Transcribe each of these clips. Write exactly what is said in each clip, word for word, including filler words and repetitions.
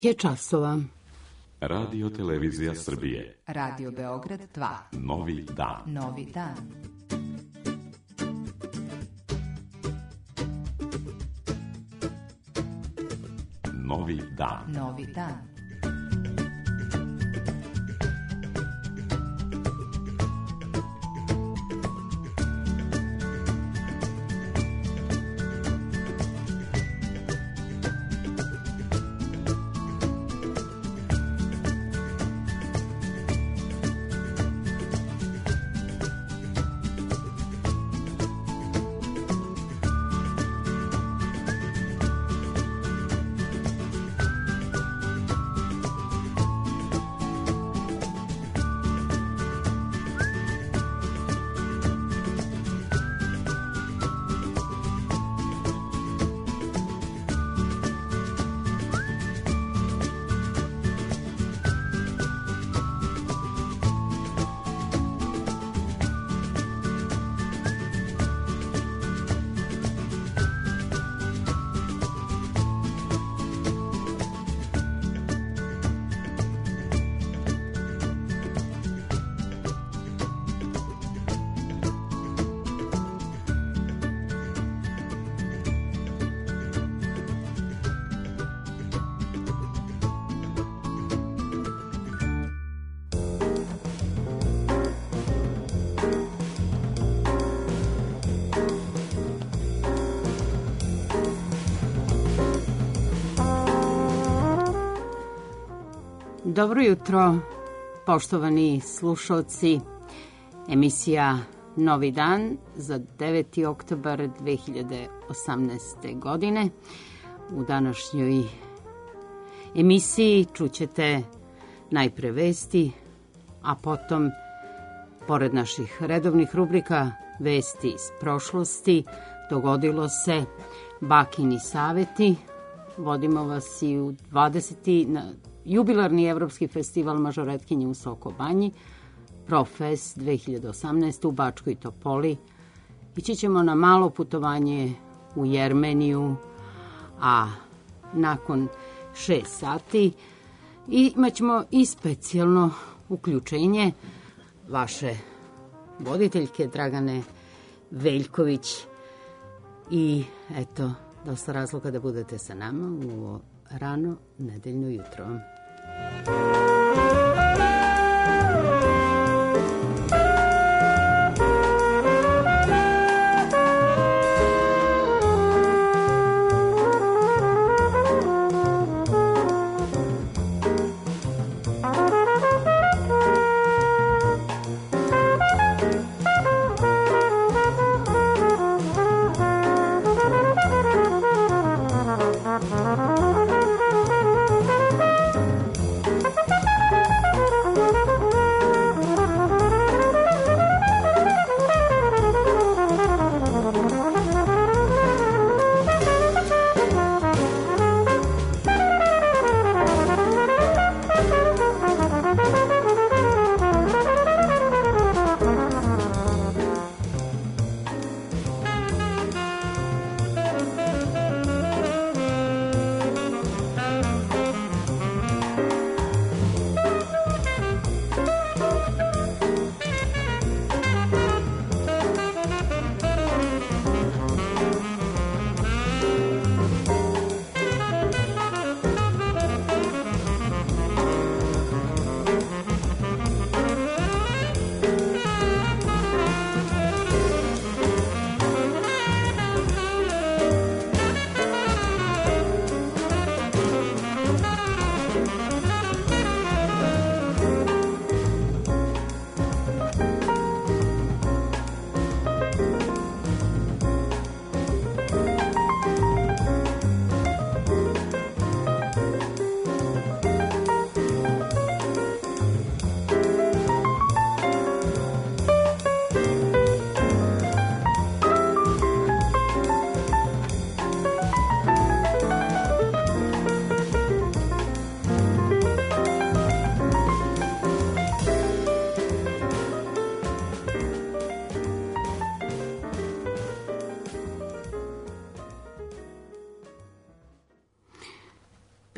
je časova. Radio Televizija Srbije. Radio Beograd dva. Novi dan. Novi dan. Novi dan. Novi dan. Dobro jutro, poštovani slušalci. Emisija Novi dan za deveti oktobar dve hiljade osamnaeste. godine. U današnjoj emisiji čućete najpre vesti, a potom, pored naših redovnih rubrika, vesti iz prošlosti, dogodilo se, bakini saveti. Vodimo vas i u dvadeseti na jubilarni Evropski festival mažoretkinje u Soko Banji, Profest dve hiljade osamnaeste. u Bačkoj Topoli. Ići ćemo na malo putovanje u Jermeniju, a nakon šest sati imat ćemo i specijalno uključenje vaše voditeljke Dragane Veljković. I eto, dosta razloga da budete sa nama u ovo rano nedeljno jutro. Thank you.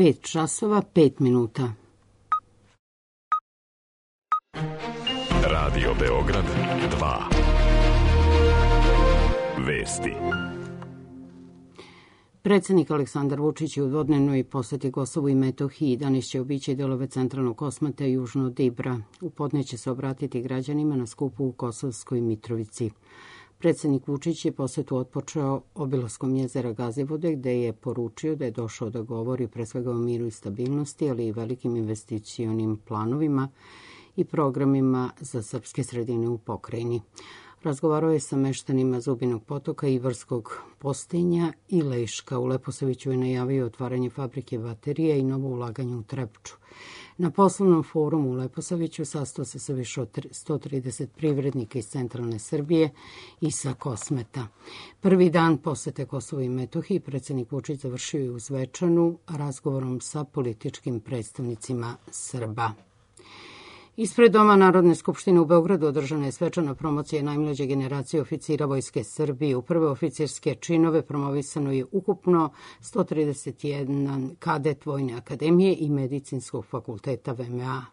pet časova, pet minuta. Radio Beograd dva. Vesti. Predsednik Aleksandar Vučić je u dvodnevnoj poseti Kosovu i Metohiji. Danas će obići delove centralnog Kosmeta i južno od Ibra. U podne će se obratiti građanima na skupu u Kosovskoj Mitrovici. Predsednik Vučić je posetu otpočeo obilaskom jezera Gazivode, gde je poručio da je došao da govori pre svega o miru i stabilnosti, ali i velikim investicionim planovima i programima za srpske sredine u pokrajini. Razgovarao je sa meštanima Zubinog Potoka, Ivarskog Postinja i Leška. U Leposaviću je najavio otvaranje fabrike baterija i novo ulaganje u Trepču. Na poslovnom forumu u Leposaviću sastao se sa više od sto trideset privrednika iz centralne Srbije i sa Kosmeta. Prvi dan posete Kosovu i Metohiji predsednik Vučić završio je u Zvečanu razgovorom sa političkim predstavnicima Srba. Ispred Doma Narodne skupštine u Beogradu održana je svečana promocija najmlađe generacije oficira Vojske Srbije. U prve oficirske činove promovisano je ukupno sto trideset jedan kadet Vojne akademije i Medicinskog fakulteta V M A.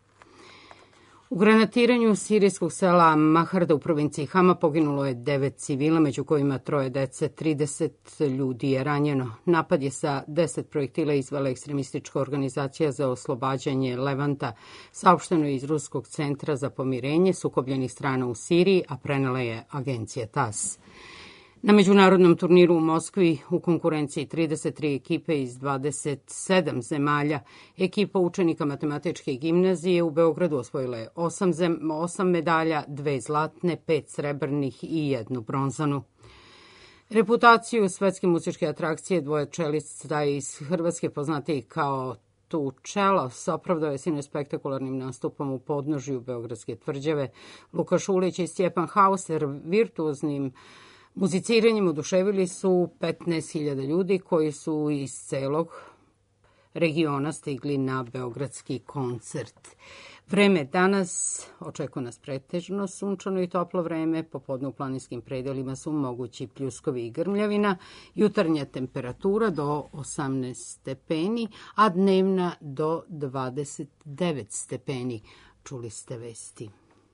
U granatiranju sirijskog sela Maharda u provinciji Hama poginulo je devet civila, među kojima troje dece, trideset ljudi je ranjeno. Napad je sa deset projektila izvela ekstremistička organizacija za oslobađanje Levanta, saopšteno je iz Ruskog centra za pomirenje sukobljenih strana u Siriji, a prenela je agencija TASS. Na međunarodnom turniru u Moskvi u konkurenciji trideset tri ekipe iz dvadeset sedam zemalja, ekipa učenika matematičke gimnazije u Beogradu osvojila je osam, zem, osam medalja, dve zlatne, pet srebrnih i jednu bronzanu. Reputaciju svetske muzičke atrakcije dvoje čelista iz Hrvatske poznatiji kao Tu Čelos opravdao je sinoć spektakularnim nastupom u podnožju Beogradske tvrđave. Luka Šulić i Stjepan Hauser virtuoznim muziciranjem oduševili su petnaest hiljada ljudi koji su iz celog regiona stigli na beogradski koncert. Vreme danas očekuje nas pretežno sunčano i toplo vreme. Popodne u planinskim predelima su mogući pljuskovi i grmljavina. Jutarnja temperatura do osamnaest stepeni, a dnevna do dvadeset devet stepeni. Čuli ste vesti.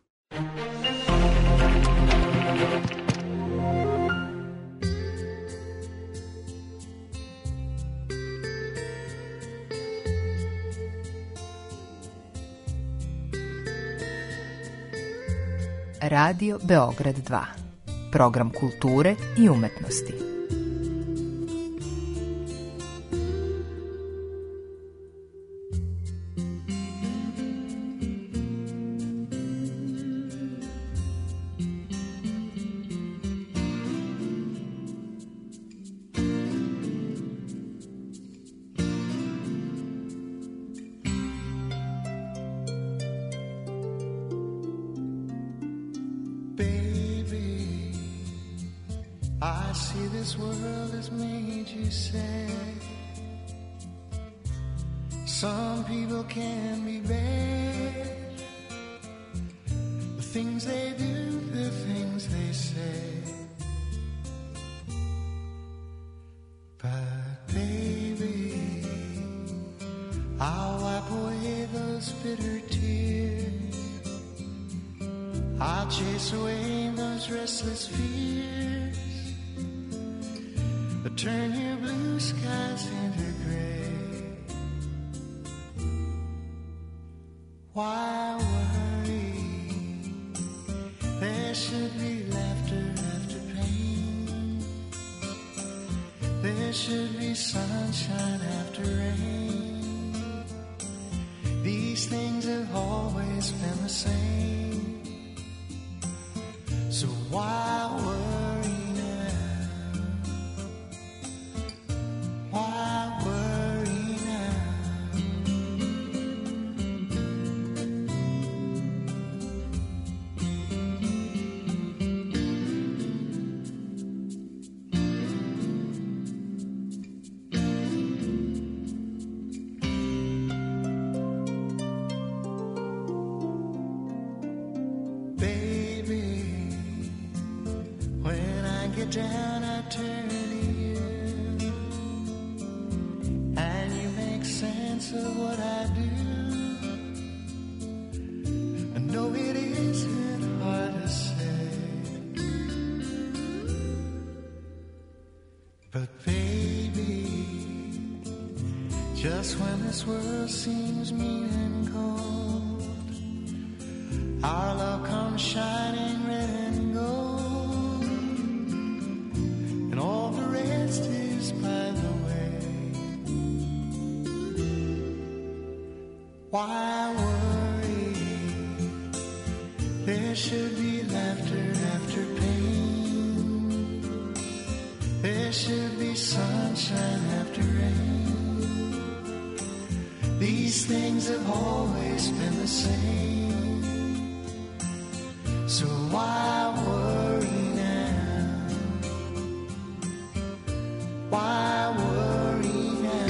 Radio Beograd dva. Program kulture i umetnosti. I see this world has made you sad. Some people can be bad. The things they do, the things they say. But baby, I'll wipe away those bitter tears. I'll chase away those restless fears. Turn your blue skies into gray. Why worry? There should be laughter after pain. There should be sunshine after rain. These things have always been the same. So why worry? Down, I turn to you, and you make sense. sense of what I do. I know it isn't hard to say, but baby, just when this world seems mean and cold, our love comes shining red and gold, and all the rest is by the way. Why worry? There should be laughter after pain. There should be sunshine after rain. These things have always been the same. So why worry now? Why worry now?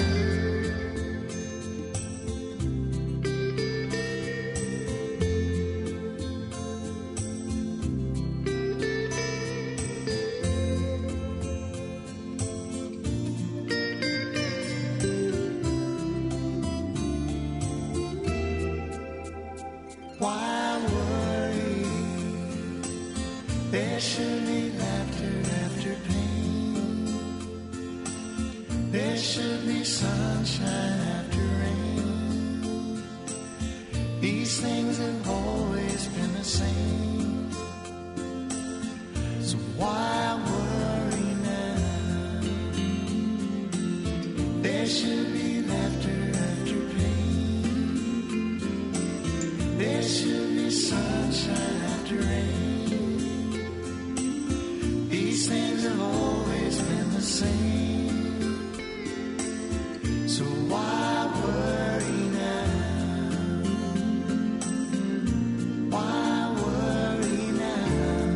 Why worry? There should be laughter after pain. There should be sunshine after rain. These things have always been the same. So why worry now? There should be laughter after pain. There should be sunshine after rain. These things have always been the same. So why worry now? Why worry now?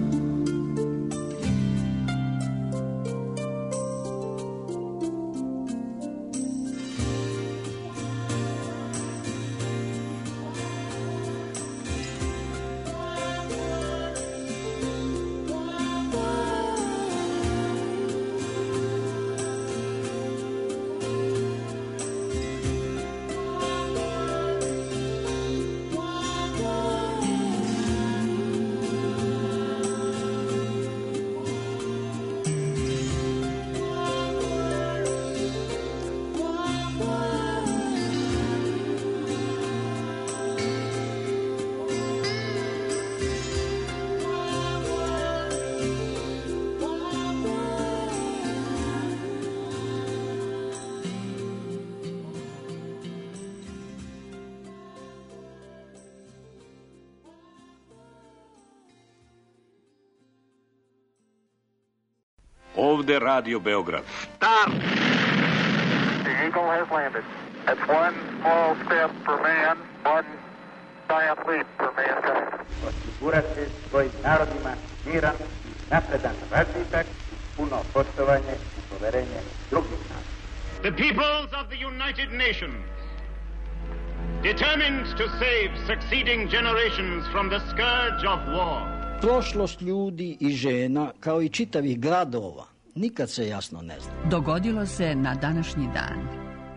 Ovde Radio Beograd. Stop! The Eagle has landed. That's one small step for man, one giant leap for mankind. Osigurati svojim narodima miran, napredan razvitak, puno poštovanje i poverenje drugih naroda. The peoples of the United Nations, determined to save succeeding generations from the scourge of war. Prošlost ljudi i žena, kao i čitavih gradova, nikad se jasno ne zna. Dogodilo se na današnji dan.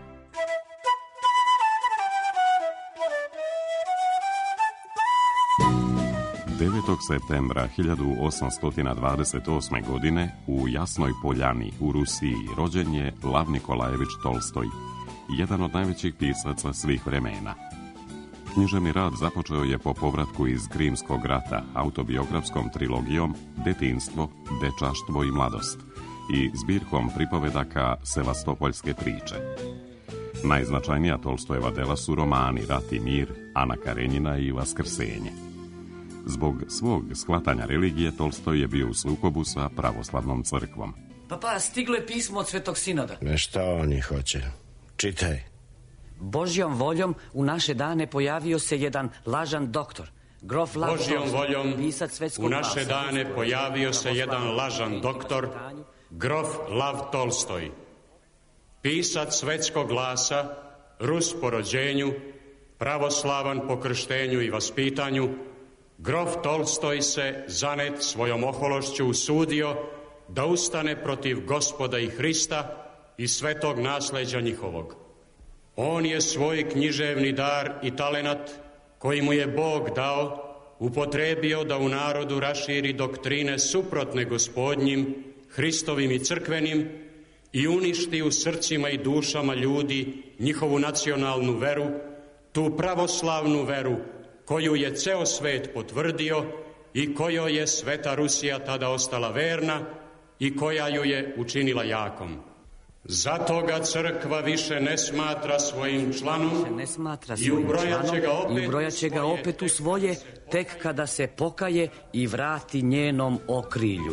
devetog septembra hiljadu osamsto dvadeset osme. godine u Jasnoj Poljani u Rusiji rođen je Lav Nikolajević Tolstoj, jedan od najvećih pisaca svih vremena. Književni rad započeo je po povratku iz Krimskog rata autobiografskom trilogijom Detinjstvo, dečaštvo i mladost i zbirkom pripovedaka Sevastopoljske priče. Najznačajnija Tolstojeva dela su romani Rat i mir, Ana Karenjina i Vaskrsenje. Zbog svog shvatanja religije Tolstoj je bio u sukobu sa pravoslavnom crkvom. Papa, stiglo je pismo od Svetog Sinoda. Ne, šta oni hoće? Čitaj. Božjom voljom u naše dane pojavio se jedan lažan doktor. Grof Lav Božjom voljom pisac svetskog u naše glasa. dane pojavio se jedan lažan doktor, Grof Lav Tolstoj. Pisac svetskog glasa, Rus po rođenju, pravoslavan po krštenju i vaspitanju, Grof Tolstoj se zanet svojom ohološću usudio da ustane protiv Gospoda i Hrista i svetog nasleđa njihovog. On je svoj književni dar i talenat koji mu je Bog dao upotrebio da u narodu raširi doktrine suprotne Gospodnjim, Hristovim i crkvenim i uništi u srcima i dušama ljudi njihovu nacionalnu veru, tu pravoslavnu veru koju je ceo svet potvrdio i kojoj je Sveta Rusija tada ostala verna i koja ju je učinila jakom. Zato ga crkva više ne smatra svojim članom ne smatra i ubrojaće ga opet, i ubrojaće ga opet u svoje, tek kada se pokaje i vrati njenom okrilju.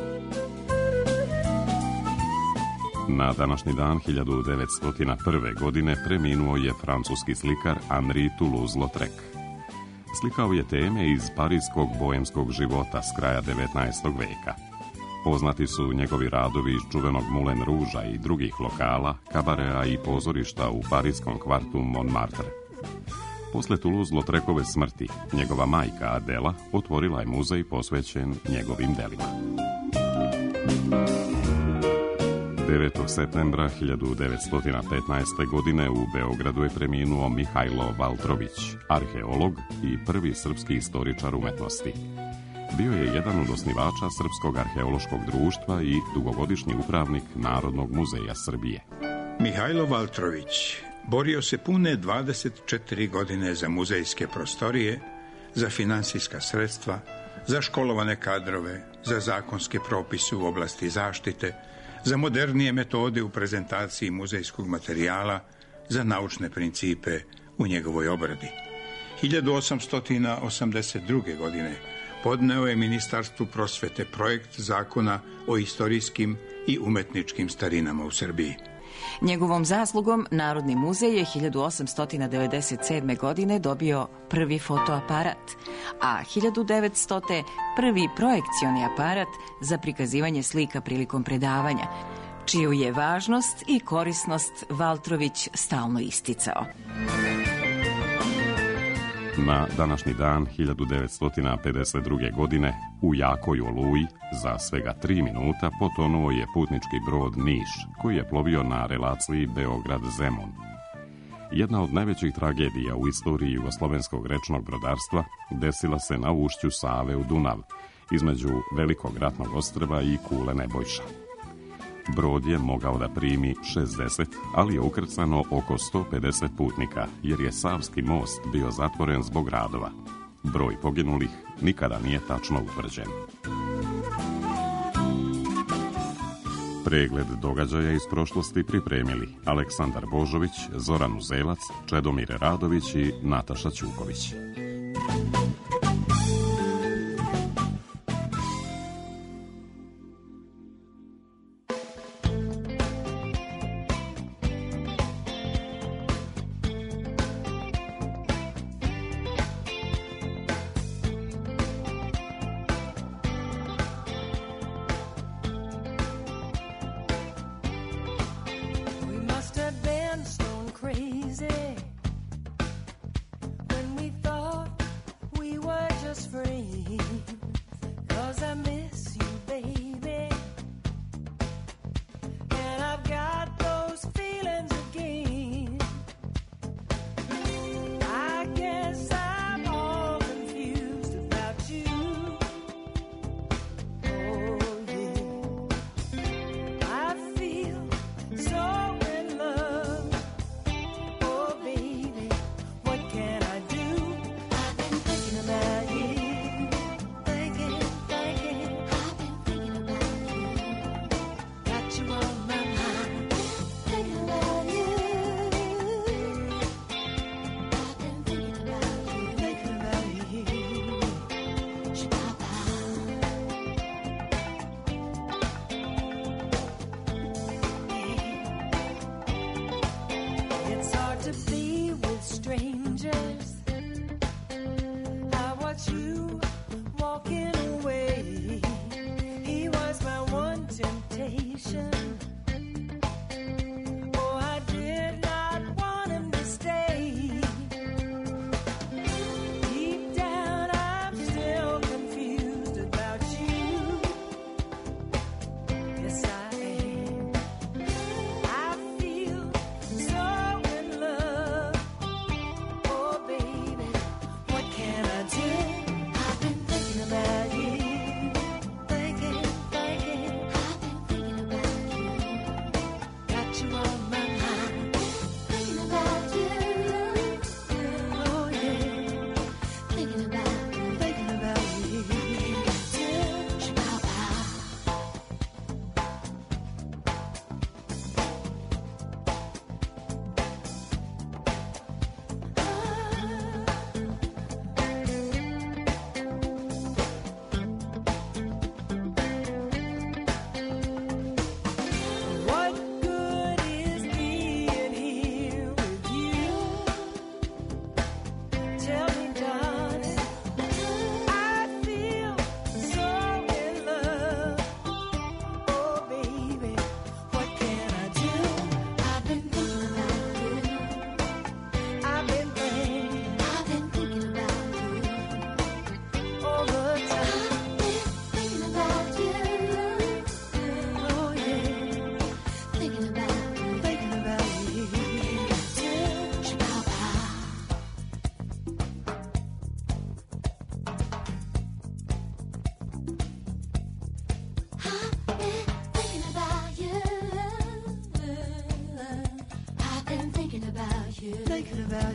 Na današnji dan hiljadu devetsto prve. godine preminuo je francuski slikar Henri Toulouse-Lautrec. Slikao je teme iz parijskog boemskog života s kraja devetnaestog veka. Poznati su njegovi radovi iz čuvenog Moulin Rouge i drugih lokala, kabarea i pozorišta u parijskom kvartu Montmartre. Posle Toulouse-Lautrecove smrti, njegova majka Adela otvorila je muzej posvećen njegovim delima. devetog septembra hiljadu devetsto petnaeste. godine u Beogradu je preminuo Mihajlo Valtrović, arheolog i prvi srpski istoričar umetnosti. Bio je jedan od osnivača Srpskog arheološkog društva i dugogodišnji upravnik Narodnog muzeja Srbije. Mihajlo Valtrović borio se pune dvadeset četiri godine za muzejske prostorije, za finansijska sredstva, za školovane kadrove, za zakonske propise u oblasti zaštite, za modernije metode u prezentaciji muzejskog materijala, za naučne principe u njegovoj obradi. hiljadu osamsto osamdeset druge. godine podneo je Ministarstvu prosvete projekt zakona o istorijskim i umetničkim starinama u Srbiji. Njegovom zaslugom Narodni muzej je hiljadu osamsto devedeset sedme. godine dobio prvi fotoaparat, a hiljadu devetstote. prvi projekcioni aparat za prikazivanje slika prilikom predavanja, čiju je važnost i korisnost Valtrović stalno isticao. Na današnji dan hiljadu devetsto pedeset druge. godine u jakoj oluji za svega tri minuta potonuo je putnički brod Niš, koji je plovio na relaciji Beograd-Zemun. Jedna od najvećih tragedija u istoriji jugoslovenskog rečnog brodarstva desila se na ušću Save u Dunav, između Velikog ratnog ostrva i Kule Nebojša. Brod je mogao da primi šezdeset, ali je ukrcano oko sto pedeset putnika, jer je Savski most bio zatvoren zbog radova. Broj poginulih nikada nije tačno utvrđen. Pregled događaja iz prošlosti pripremili Aleksandar Božović, Zoran Uzelac, Čedomir Radović i Nataša Ćuković.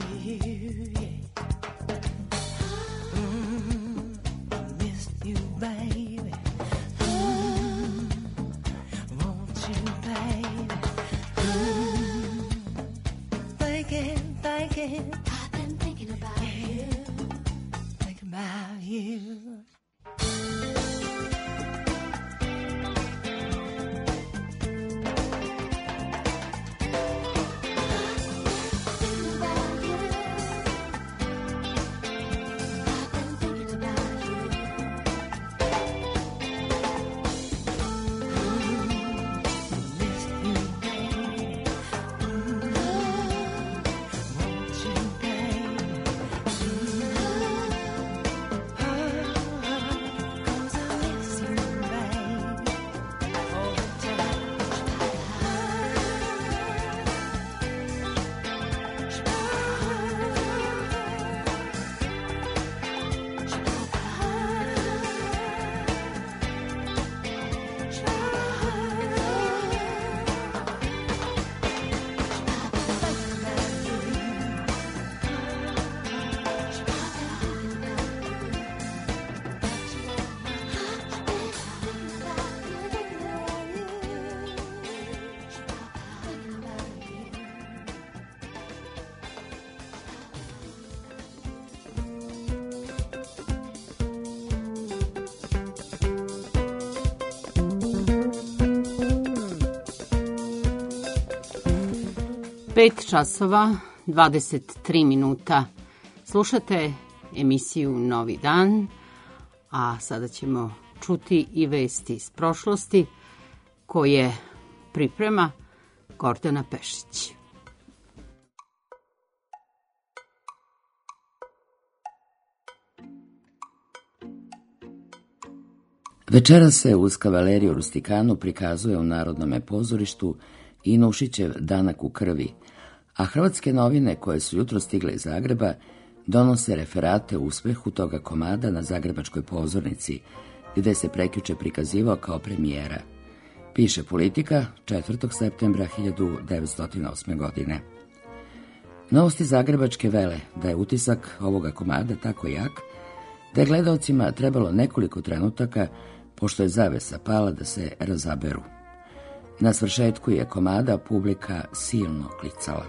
Pet časova, dvadeset tri minuta. Slušate emisiju Novi dan, a sada ćemo čuti i vesti iz prošlosti koje priprema Gordana Pešić. Večera se uz Kavaleriju Rustikanu prikazuje u Narodnome pozorištu Inušićev Danak u krvi, a hrvatske novine koje su jutro stigle iz Zagreba donose referate o uspehu toga komada na zagrebačkoj pozornici, gde se prekjuče prikazivao kao premijera. Piše Politika četvrtog septembra hiljadu devetsto osme godine. Novosti zagrebačke vele da je utisak ovoga komada tako jak da je gledaocima trebalo nekoliko trenutaka, pošto je zavesa pala, da se razaberu. Na svršetku je komada publika silno klicala.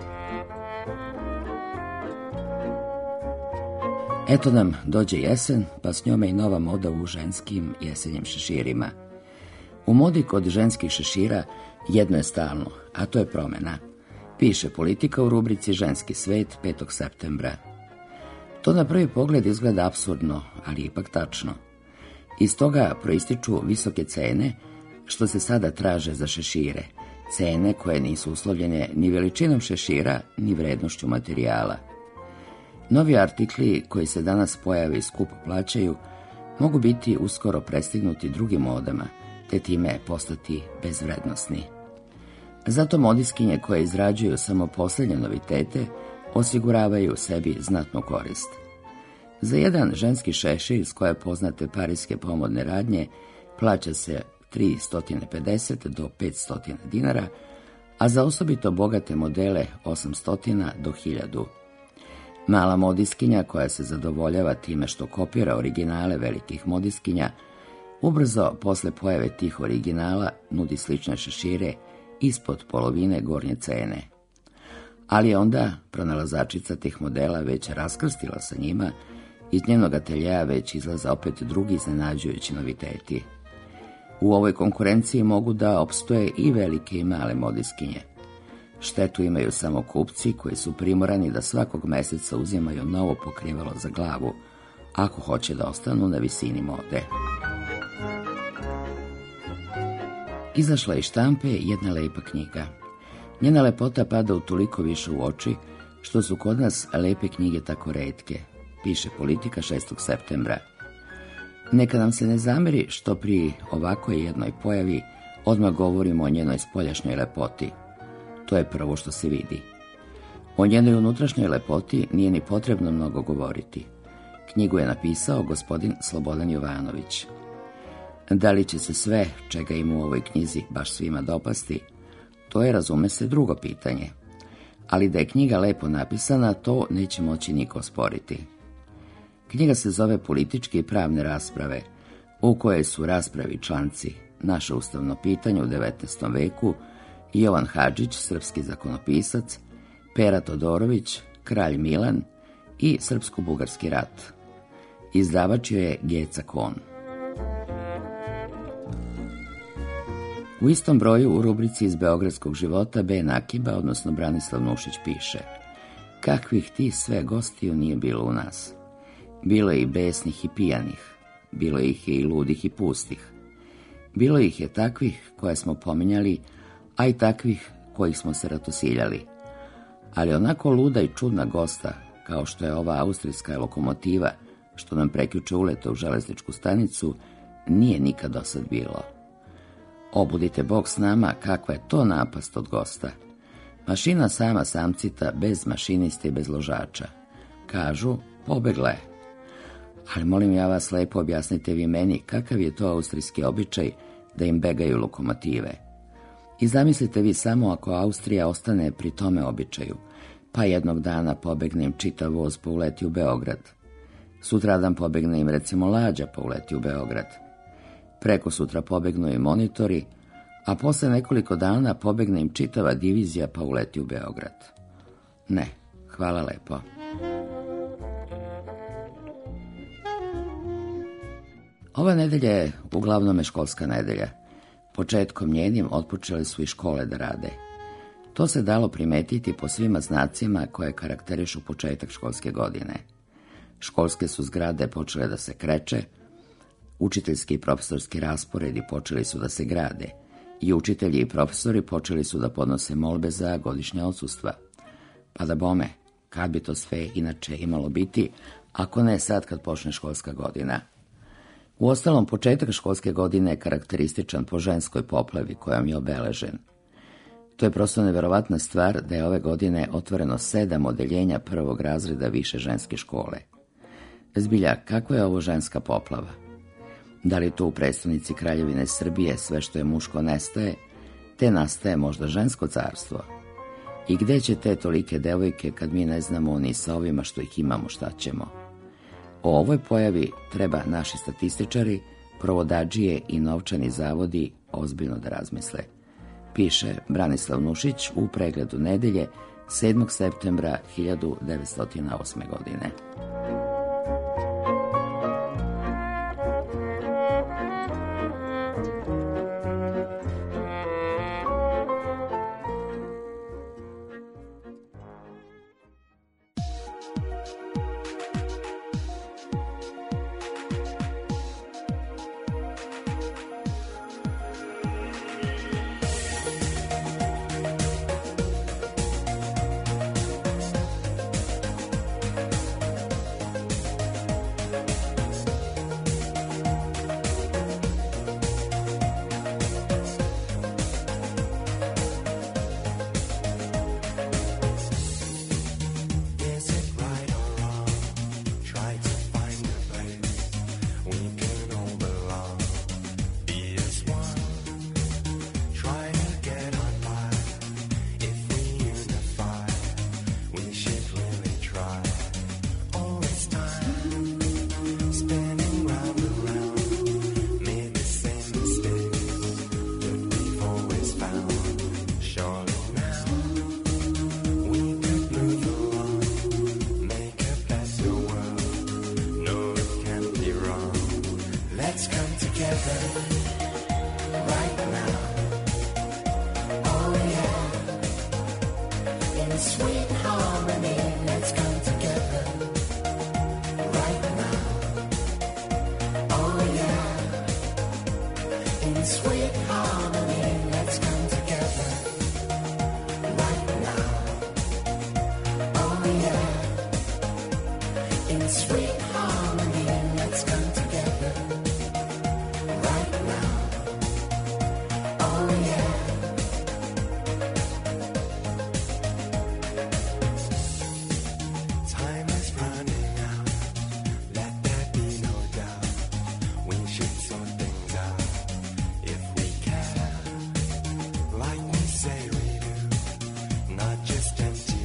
Eto nam dođe jesen, pa s njome i nova moda u ženskim jesenjim šeširima. U modi kod ženskih šešira jedno je stalno, a to je promjena. Piše Politika u rubrici Ženski svet petog septembra. To na prvi pogled izgleda apsurdno, ali ipak tačno. Iz toga proističu visoke cene, što se sada traže za šešire, cene koje nisu uslovljene ni veličinom šešira, ni vrednošću materijala. Novi artikli koji se danas pojave i skupo plaćaju mogu biti uskoro prestignuti drugim modama, te time postati bezvrednosni. Zato modiskinje koje izrađuju samo posljednje novitete osiguravaju sebi znatnu korist. Za jedan ženski šešir iz koje poznate parijske pomodne radnje plaća se tristo pedeset do petsto dinara, a za osobito bogate modele osamsto do hiljadu. Mala modiskinja koja se zadovoljava time što kopira originale velikih modiskinja, ubrzo posle pojave tih originala nudi slične šešire ispod polovine gornje cene. Ali je onda pronalazačica tih modela već raskrstila sa njima, iz njenog ateljeja već izlaze opet drugi iznenađujući noviteti. U ovoj konkurenciji mogu da opstoje i velike i male modiskinje. Štetu imaju samo kupci koji su primorani da svakog meseca uzimaju novo pokrivalo za glavu, ako hoće da ostanu na visini mode. Izašla iz štampe jedna lepa knjiga. Njena lepota pada u toliko više u oči, što su kod nas lepe knjige tako retke, piše Politika šestog septembra. Neka nam se ne zameri što pri ovakoj jednoj pojavi odmah govorimo o njenoj spoljašnjoj lepoti. To je prvo što se vidi. O njenoj unutrašnjoj lepoti nije ni potrebno mnogo govoriti. Knjigu je napisao gospodin Slobodan Jovanović. Da li će se sve, čega ima u ovoj knjizi, baš svima dopasti, to je, razume se, drugo pitanje. ali da je knjiga lepo napisana, to neće moći niko osporiti. Knjiga se zove Političke i pravne rasprave, u kojoj su raspravi članci Naše ustavno pitanje u devetnaestom veku, Jovan Hadžić, srpski zakonopisac, Pera Todorović, Kralj Milan i Srpsko-bugarski rat. Izdavač je Geca Kon. U istom broju u rubrici iz Beogradskog života Ben Akiba, odnosno Branislav Nušić, piše: kakvih ti sve gostiju nije bilo u nas. Bilo je i besnih i pijanih, bilo ih je i ludih i pustih. Bilo ih je takvih koje smo pominjali, a i takvih kojih smo se ratosiljali. Ali onako luda i čudna gosta, kao što je ova austrijska lokomotiva, što nam prekjuče uleta u železničku stanicu, nije nikad dosad bilo. Obudite Bog s nama, kakva je to napast od gosta. Mašina sama samcita, bez mašiniste i bez ložača. Kažu, pobegla je. Ali molim ja vas, lepo objasnite vi meni kakav je to austrijski običaj da im begaju lokomotive. I zamislite vi samo ako Austrija ostane pri tome običaju, pa jednog dana pobegne im čitav voz pa uleti u Beograd. Sutradan pobegne im recimo lađa pa uleti u Beograd. Preko sutra pobegnu i monitori, a posle nekoliko dana pobegne im čitava divizija pa uleti u Beograd. Ne, hvala lepo. Ova nedelja je uglavnom školska nedelja. Početkom njenim otpočele su i škole da rade. To se dalo primetiti po svima znacima koje karakterišu početak školske godine. Školske su zgrade počele da se kreče, učiteljski i profesorski rasporedi počeli su da se grade i učitelji i profesori počeli su da podnose molbe za godišnja odsustva. Pa da bome, kad bi to sve inače imalo biti, ako ne sad kad počne školska godina. Uostalom, početak školske godine je karakterističan po ženskoj poplavi kojom je obeležen. To je prosto neverovatna stvar da je ove godine otvoreno sedam odeljenja prvog razreda više ženske škole. Zbilja, kako je ovo ženska poplava? Da li to u prestonici Kraljevine Srbije sve što je muško nestaje, te nastaje možda žensko carstvo? I gde će te tolike devojke kad mi ne znamo ni sa ovima što ih imamo šta ćemo? O ovoj pojavi treba naši statističari, provodadžije i novčani zavodi ozbiljno da razmisle. Piše Branislav Nušić u pregledu nedelje sedmog septembra hiljadu devetsto osme godine. Just empty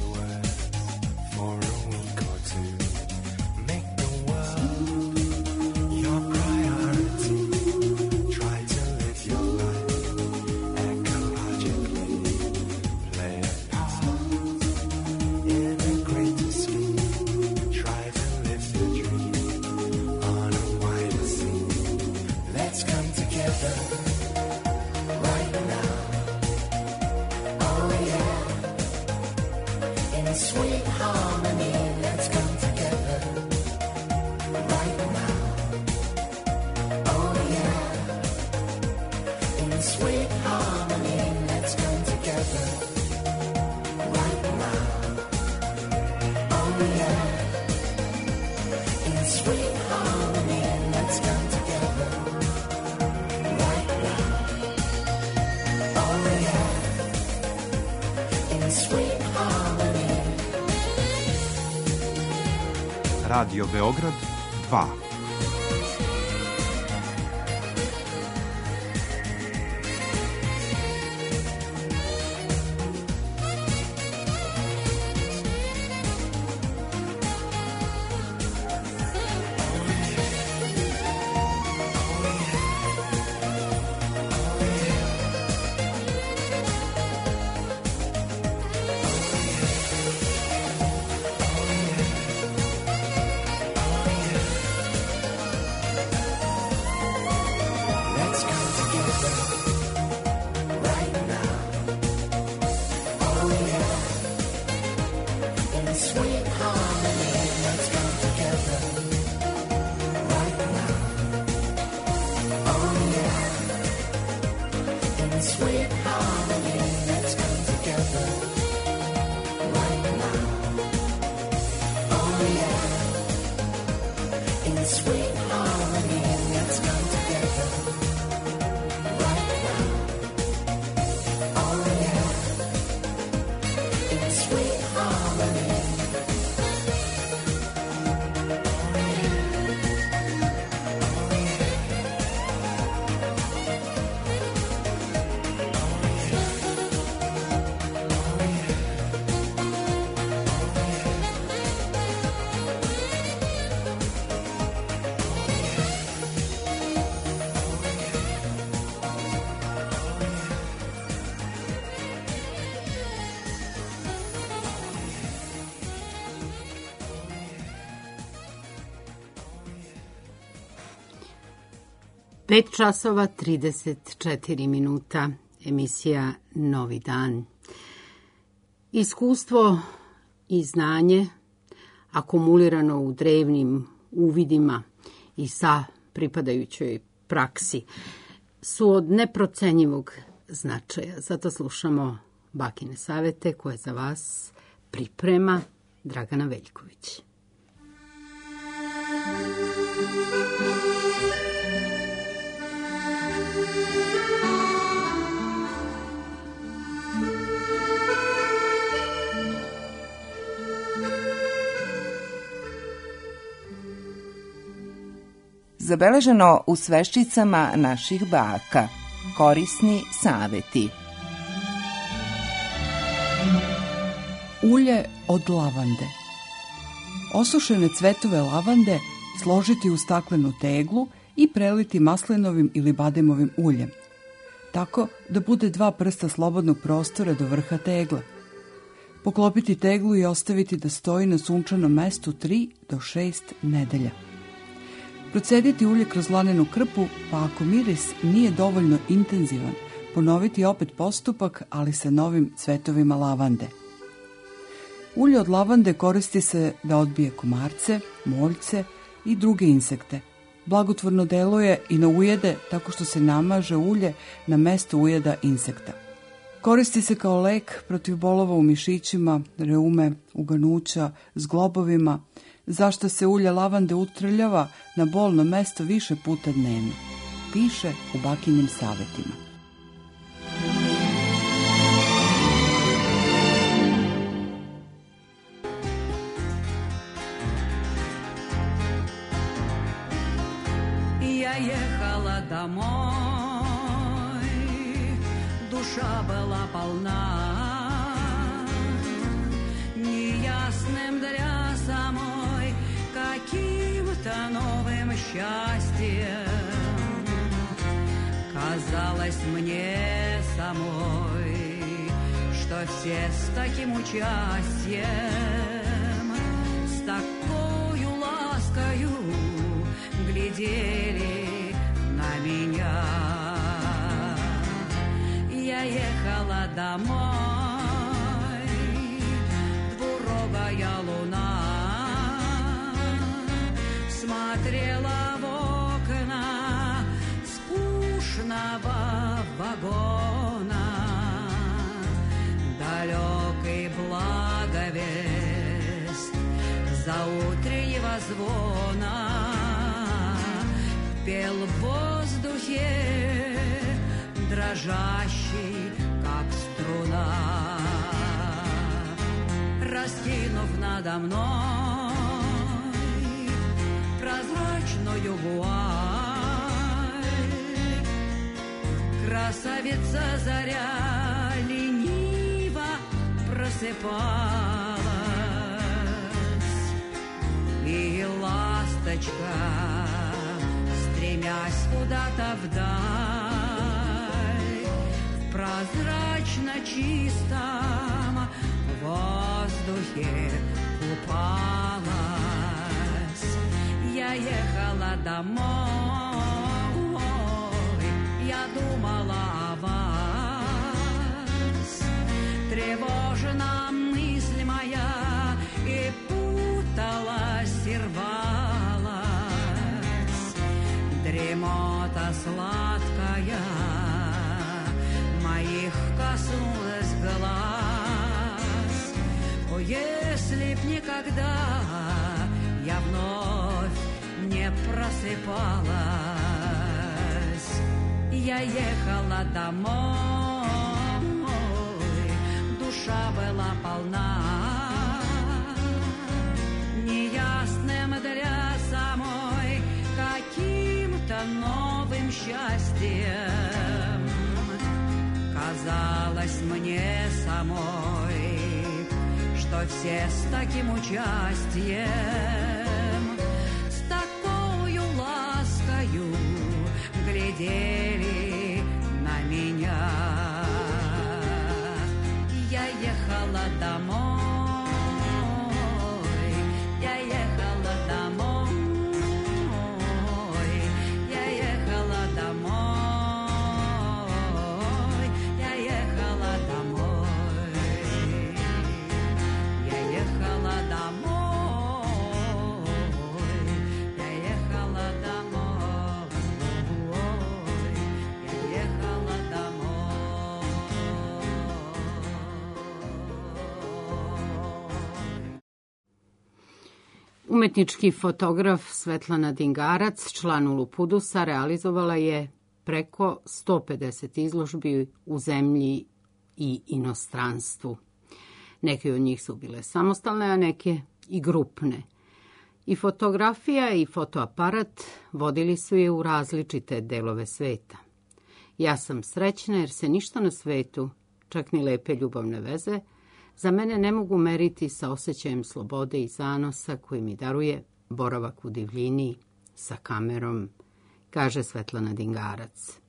Radio Beograd dva. Pet časova trideset četiri minuta, emisija Novi dan. Iskustvo i znanje akumulirano u drevnim uvidima i sa pripadajućoj praksi su od neprocenjivog značaja. Zato slušamo bakine savete koje za vas priprema Dragana Veljković. Zabeleženo u sveščicama naših baka. Korisni saveti. Ulje od lavande. Osušene cvetove lavande složiti u staklenu teglu i preliti maslinovim ili bademovim uljem, tako da bude dva prsta slobodnog prostora do vrha tegle. Poklopiti teglu i ostaviti da stoji na sunčanom mestu tri do šest nedelja. Procediti ulje kroz lanenu krpu, pa ako miris nije dovoljno intenzivan, ponoviti opet postupak, ali sa novim cvetovima lavande. Ulje od lavande koristi se da odbije komarce, moljce i druge insekte. Blagotvorno deluje i na ujede tako što se namaže ulje na mesto ujeda insekta. Koristi se kao lek protiv bolova u mišićima, reume, uganuća, zglobovima, zašto se ulje lavande utrljava na bolno mesto više puta dnevno. Piše u bakinim savetima. Я ехала домой, душа была полна, неясным для самой каким-то новым счастьем. Казалось мне самой, что все с таким участием, с такою ласкою глядели на меня. Я ехала домой, двурогая луна смотрела в окна скучного вагона. Далекий благовест за утреннего звона пел в воздухе, дрожащий, как струна, раскинув надо мной прозрачную вуаль. Красавица заря лениво просыпалась, и ласточка, стремясь куда-то вдаль, в прозрачно чистом воздухе купалась. Я ехала домой, я думала о вас. Тревожна мысль моя и путалась, и рвалась. Дремота сладкая моих коснулась глаз. О, если б никогда я вновь не просыпалась, я ехала домой, душа была полна неясным для самой каким-то новым счастьем. Казалось мне самой, что все с таким участием, с такою ласкою глядели на меня. Я ехала домой, я ехала домой, я ехала домой, я ехала домой, я ехала домой, я ехала домой, я ехала домой. Umetnički fotograf Svetlana Dingarac, član Ulupudusa, realizovala je preko sto pedeset izložbi u zemlji i inostranstvu. Neke od njih su bile samostalne, a neke i grupne. I fotografija i fotoaparat vodili su je u različite delove sveta. Ja sam srećna jer se ništa na svetu, čak ni lepe ljubavne veze, za mene ne mogu meriti sa osjećajem slobode i zanosa koji mi daruje boravak u divljini sa kamerom, kaže Svetlana Dingarac.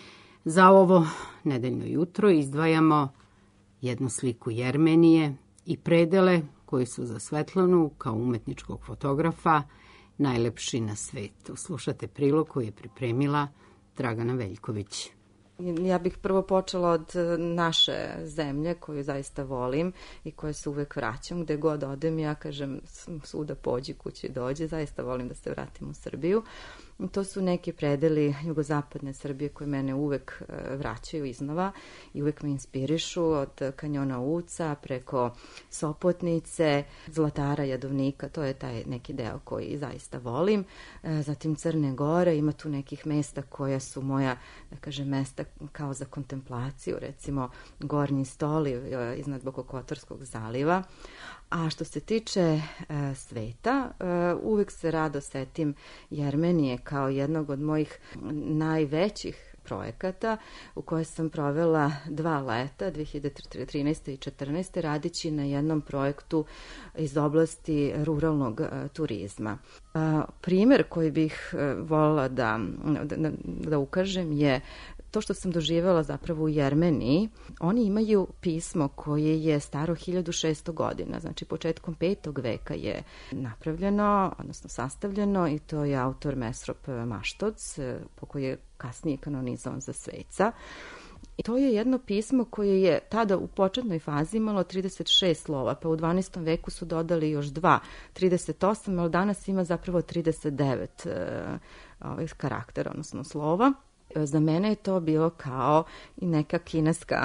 Za ovo nedeljno jutro izdvajamo jednu sliku Jermenije i predele koji su za Svetlanu kao umetničkog fotografa najlepši na svetu. Slušate prilog koji je pripremila Dragana Veljković. Ja bih prvo počela od naše zemlje koju zaista volim i koje se uvek vraćam. Gde god odem, ja kažem svuda pođi, kući dođe. Zaista volim da se vratim u Srbiju. To su neki predeli jugozapadne Srbije koji mene uvek vraćaju iznova i uvek me inspirišu, od kanjona Uca preko Sopotnice, Zlatara, Jadovnika, to je taj neki deo koji zaista volim. Zatim Crne Gore, ima tu nekih mesta koja su moja, da kažem, mesta kao za kontemplaciju, recimo Gornji Stoli iznad Bokokotorskog zaliva. A što se tiče e, sveta, e, uvek se rado setim Jermenije kao jednog od mojih najvećih projekata u kojoj sam provela dva leta, dve hiljade trinaeste i četrnaeste. radići na jednom projektu iz oblasti ruralnog e, turizma. E, primer koji bih e, volila da, da, da ukažem je to što sam doživjela zapravo u Jermeniji. Oni imaju pismo koje je staro hiljadu šesto godina, znači početkom petog veka je napravljeno, odnosno sastavljeno, i to je autor Mesrop Maštoc, po koji je kasnije kanonizovan za sveca. I to je jedno pismo koje je tada u početnoj fazi imalo trideset šest slova, pa u dvanaestom veku su dodali još dva, trideset osam, ali danas ima zapravo trideset devet uh, ovih karaktera, odnosno slova. Za mene je to bilo kao i neka kineska.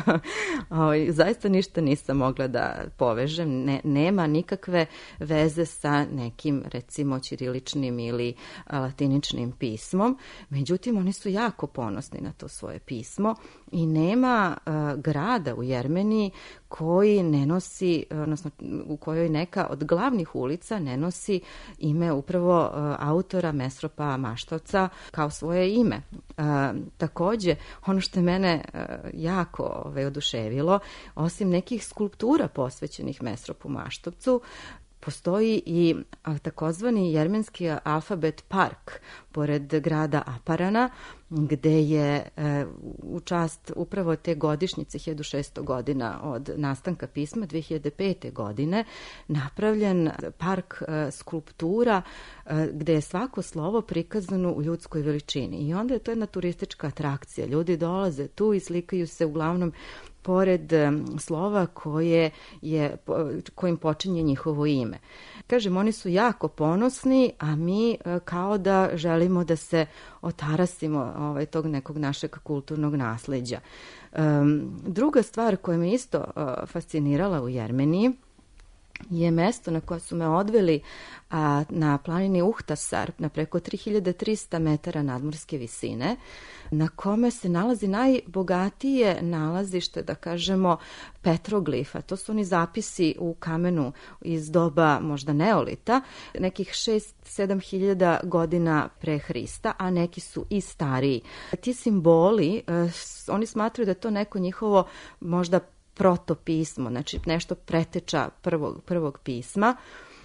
Zaista ništa nisam mogla da povežem. Ne, nema nikakve veze sa nekim, recimo, ćiriličnim ili latiničnim pismom. Međutim, oni su jako ponosni na to svoje pismo i nema uh, grada u Jermeniji koji ne nosi, odnosno u kojoj neka od glavnih ulica ne nosi ime upravo uh, autora Mesropa Maštovca kao svoje ime. Uh, takođe, ono što je mene uh, jako ovaj, oduševilo, osim nekih skulptura posvećenih Mesropu Maštovcu, postoji i takozvani jermenski alfabet park pored grada Aparana, gde je e, u čast upravo te godišnjice hiljadu šesto godina od nastanka pisma dve hiljade pete. godine napravljen park e, skulptura e, gde je svako slovo prikazano u ljudskoj veličini. I onda je to jedna turistička atrakcija. Ljudi dolaze tu i slikaju se uglavnom pored slova koje je, kojim počinje njihovo ime. Kažem, oni su jako ponosni, a mi kao da želimo da se otarasimo ovaj, tog nekog našeg kulturnog nasleđa. Um, druga stvar koja me isto uh, fascinirala u Jermeniji je mesto na koje su me odveli a, na planini Uhtasar, na preko tri hiljade trista metara nadmorske visine, na kome se nalazi najbogatije nalazište, da kažemo, petroglifa. To su oni zapisi u kamenu iz doba možda neolita, nekih šest do sedam hiljada godina pre Hrista, a neki su i stariji. Ti simboli, oni smatraju da je to neko njihovo možda protopismo, znači nešto preteča prvog, prvog pisma.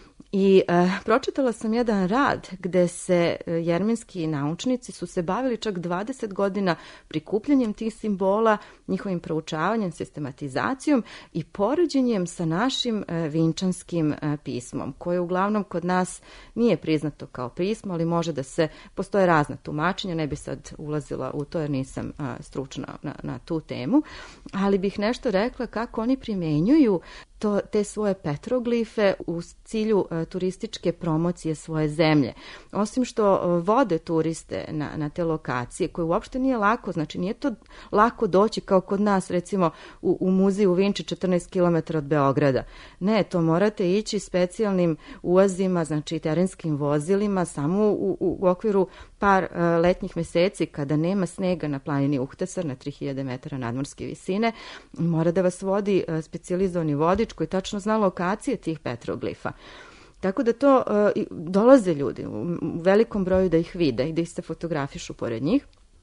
I e, pročitala sam jedan rad gde se e, jermenski naučnici su se bavili čak dvadeset godina prikupljanjem tih simbola, njihovim proučavanjem, sistematizacijom i poređenjem sa našim e, vinčanskim e, pismom, koje uglavnom kod nas nije priznato kao pismo, ali može da se, postoje razna tumačenja, ne bi sad ulazila u to jer nisam a, stručna na, na tu temu, ali bih nešto rekla kako oni primenjuju to, te svoje petroglife u cilju uh, turističke promocije svoje zemlje. Osim što uh, vode turiste na, na te lokacije, koje uopšte nije lako, znači nije to lako doći kao kod nas, recimo u, u muzej u Vinči četrnaest kilometara od Beograda. Ne, to morate ići specijalnim ulazima, znači terenskim vozilima, samo u, u, u okviru par uh, letnjih meseci kada nema snega na planini Uhtasar na tri hiljade metara nadmorske visine, mora da vas vodi uh, specijalizovani vodič koji tačno zna lokacije tih petroglifa. Tako da to uh, dolaze ljudi u velikom broju da ih vide i da ih se fotografišu pored njih.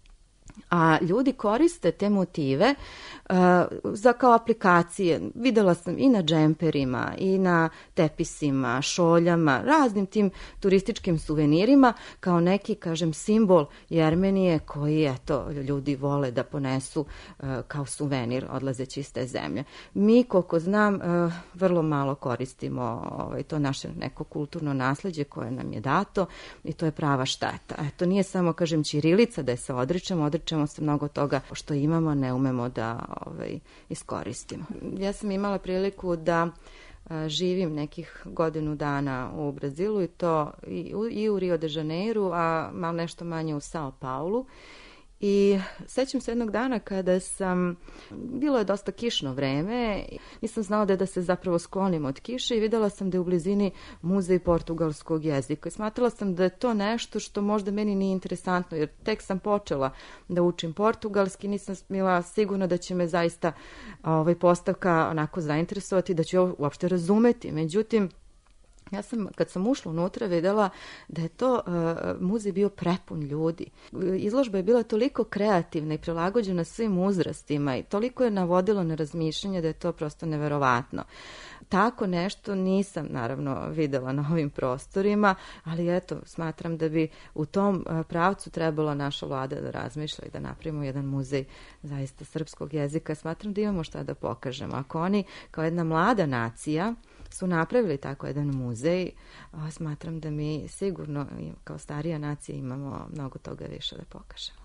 A ljudi koriste te motive uh, za kao aplikacije. Videla sam i na džemperima, i na tepisima, šoljama, raznim tim turističkim suvenirima, kao neki, kažem, simbol Jermenije koji, eto, ljudi vole da ponesu uh, kao suvenir odlazeći iz te zemlje. Mi, koliko znam, uh, vrlo malo koristimo ovaj, to naše neko kulturno nasleđe koje nam je dato i to je prava šteta. Eto, nije samo, kažem, ćirilica da je se odričemo, odričemo se mnogo toga što imamo, ne umemo da ovaj, iskoristimo. Ja sam imala priliku da a, živim nekih godinu dana u Brazilu i to i u, i u Rio de Janeiru, a malo nešto manje u Sao Paulu. I sećam se jednog dana kada sam, bilo je dosta kišno vreme, nisam znala da je da se zapravo sklonim od kiše i videla sam da je u blizini muzej portugalskog jezika. I smatrala sam da je to nešto što možda meni nije interesantno, jer tek sam počela da učim portugalski, nisam bila sigurna da će me zaista ovaj, postavka onako zainteresovati, da ću ovo uopšte razumeti. Međutim, ja sam, kad sam ušla unutra, videla da je to uh, muzej bio prepun ljudi. Izložba je bila toliko kreativna i prilagođena svim uzrastima i toliko je navodilo na razmišljanje da je to prosto neverovatno. Tako nešto nisam, naravno, videla na ovim prostorima, ali eto, smatram da bi u tom pravcu trebala naša vlada da razmišlja i da napravimo jedan muzej zaista srpskog jezika. Smatram da imamo šta da pokažemo. Ako oni, kao jedna mlada nacija, su napravili tako jedan muzej, smatram da mi sigurno kao starija nacija imamo mnogo toga više da pokažemo.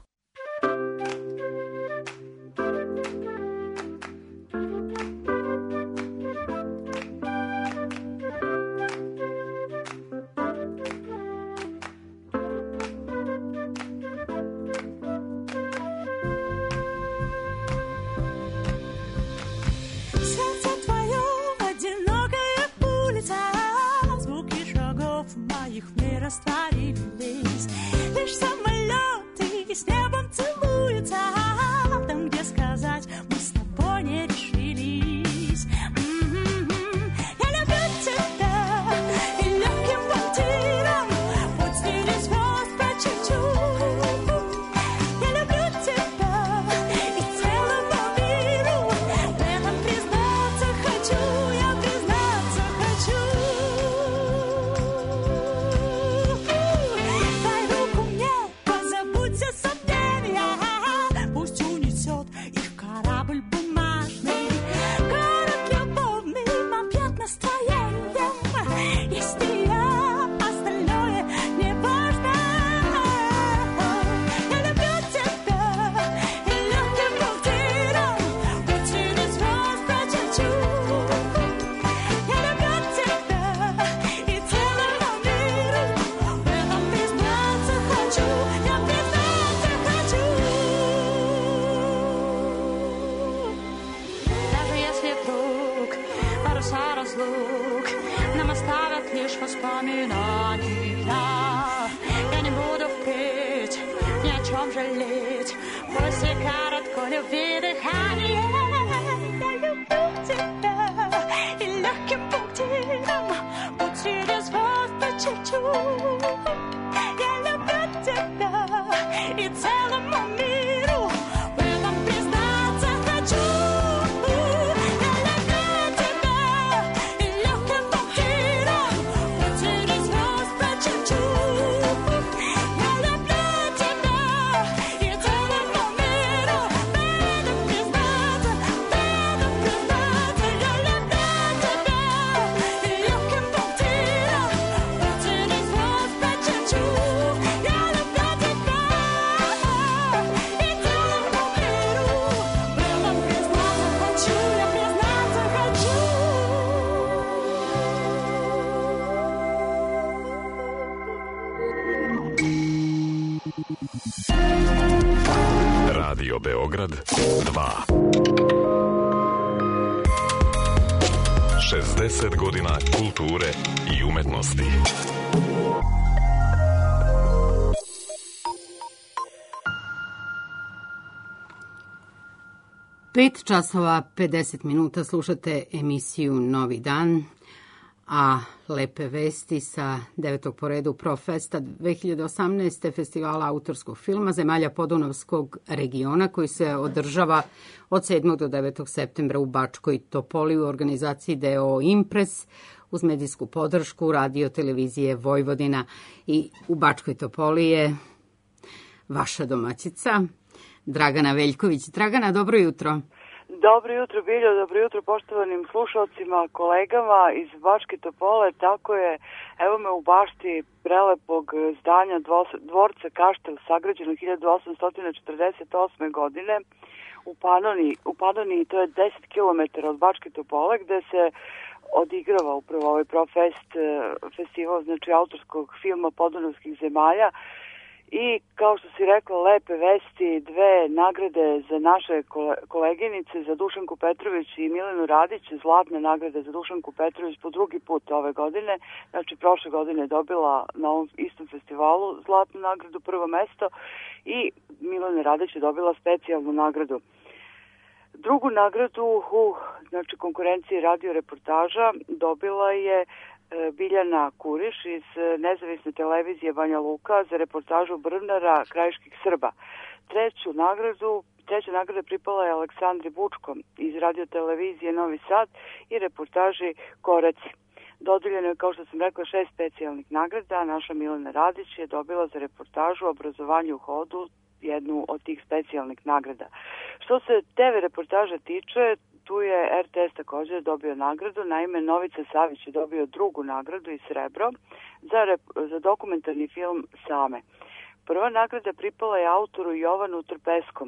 крыльях в мир растворились. Лишь самолеты с небом целуются, там, где сказать мы с тобой не решились. М-м-м. Я люблю тебя, и легким пунктиром путь снились звезд по чуть-чуть. Я люблю тебя, и целому миру в этом признаться хочу, я признаться хочу. Дай руку мне, позабудься сомнения, пусть унесет их корабль бумажный. Город любовный мопед настроением, если я, остальное не важно. Я люблю тебя, и легким пунктиром путь снились звезд по чуть-чуть. Я люблю тебя, и целому миру в этом признаться хочу, я признаться хочу. Даже если вдруг паруса разлук нам оставят лишь воспоминания, я не буду впредь ни о чем жалеть после короткой любви дыхания. Я люблю тебя, и легким пунктиром путь снились звезд по чуть-чуть. Я люблю тебя, и целому миру в этом признаться хочу. Я люблю тебя, и легким пунктиром путь снились звезд по чуть-чуть. Я люблю тебя, и целому миру в этом признаться, в этом признаться. Я люблю тебя, и легким пунктиром путь снились звезд по чуть-чуть. Я люблю тебя, и целому миру в этом признаться хочу, я признаться хочу. Radio Beograd dva. šezdeset godina kulture i umetnosti. Pet časova pedeset minuta slušate emisiju Novi dan, a lepe vesti sa devetog po redu Profesta dve hiljade osamnaeste festivala autorskog filma zemalja Podunavskog regiona koji se održava od sedmog do devetog septembra u Bačkoj Topoli u organizaciji D O O Impres uz medijsku podršku Radio televizije Vojvodina. I u Bačkoj Topoli je vaša domaćica Dragana Veljković. Dragana, dobro jutro. Dobro jutro, Biljo, dobro jutro poštovanim slušalcima, kolegama iz Bačke Topole. Tako je, evo me u bašti prelepog zdanja dvorca Kaštel, sagrađenog hiljadu osamsto četrdeset osme godine u Panoniji. U Panoniji to je deset kilometara od Bačke Topole, gde se odigrava upravo ovaj Profest festival, znači autorskog filma Podunavskih zemalja. I kao što si rekla, lepe vesti, dve nagrade za naše koleginice, za Dušanku Petrović i Milenu Radić, zlatne nagrade za Dušanku Petrović po drugi put ove godine. Znači, prošle godine je dobila na ovom istom festivalu zlatnu nagradu, prvo mesto, i Milena Radić je dobila specijalnu nagradu. Drugu nagradu u znači, konkurenciji radio reportaža dobila je Biljana Kuriš iz nezavisne televizije Banja Luka za reportažu Brvnara krajiških Srba. Treću nagradu, treća nagrada pripala je Aleksandri Bučko iz radio televizije Novi Sad i reportaži Koreci. Dodeljeno je, kao što sam rekla, šest specijalnih nagrada. Naša Milena Radić je dobila za reportažu Obrazovanje u hodu jednu od tih specijalnih nagrada. Što se te ve reportaža tiče, tu je er te es također dobio nagradu. Naime, Novica Savić je dobio drugu nagradu i srebro za, rep, za dokumentarni film Same. Prva nagrada pripala je autoru Jovanu Trpeskom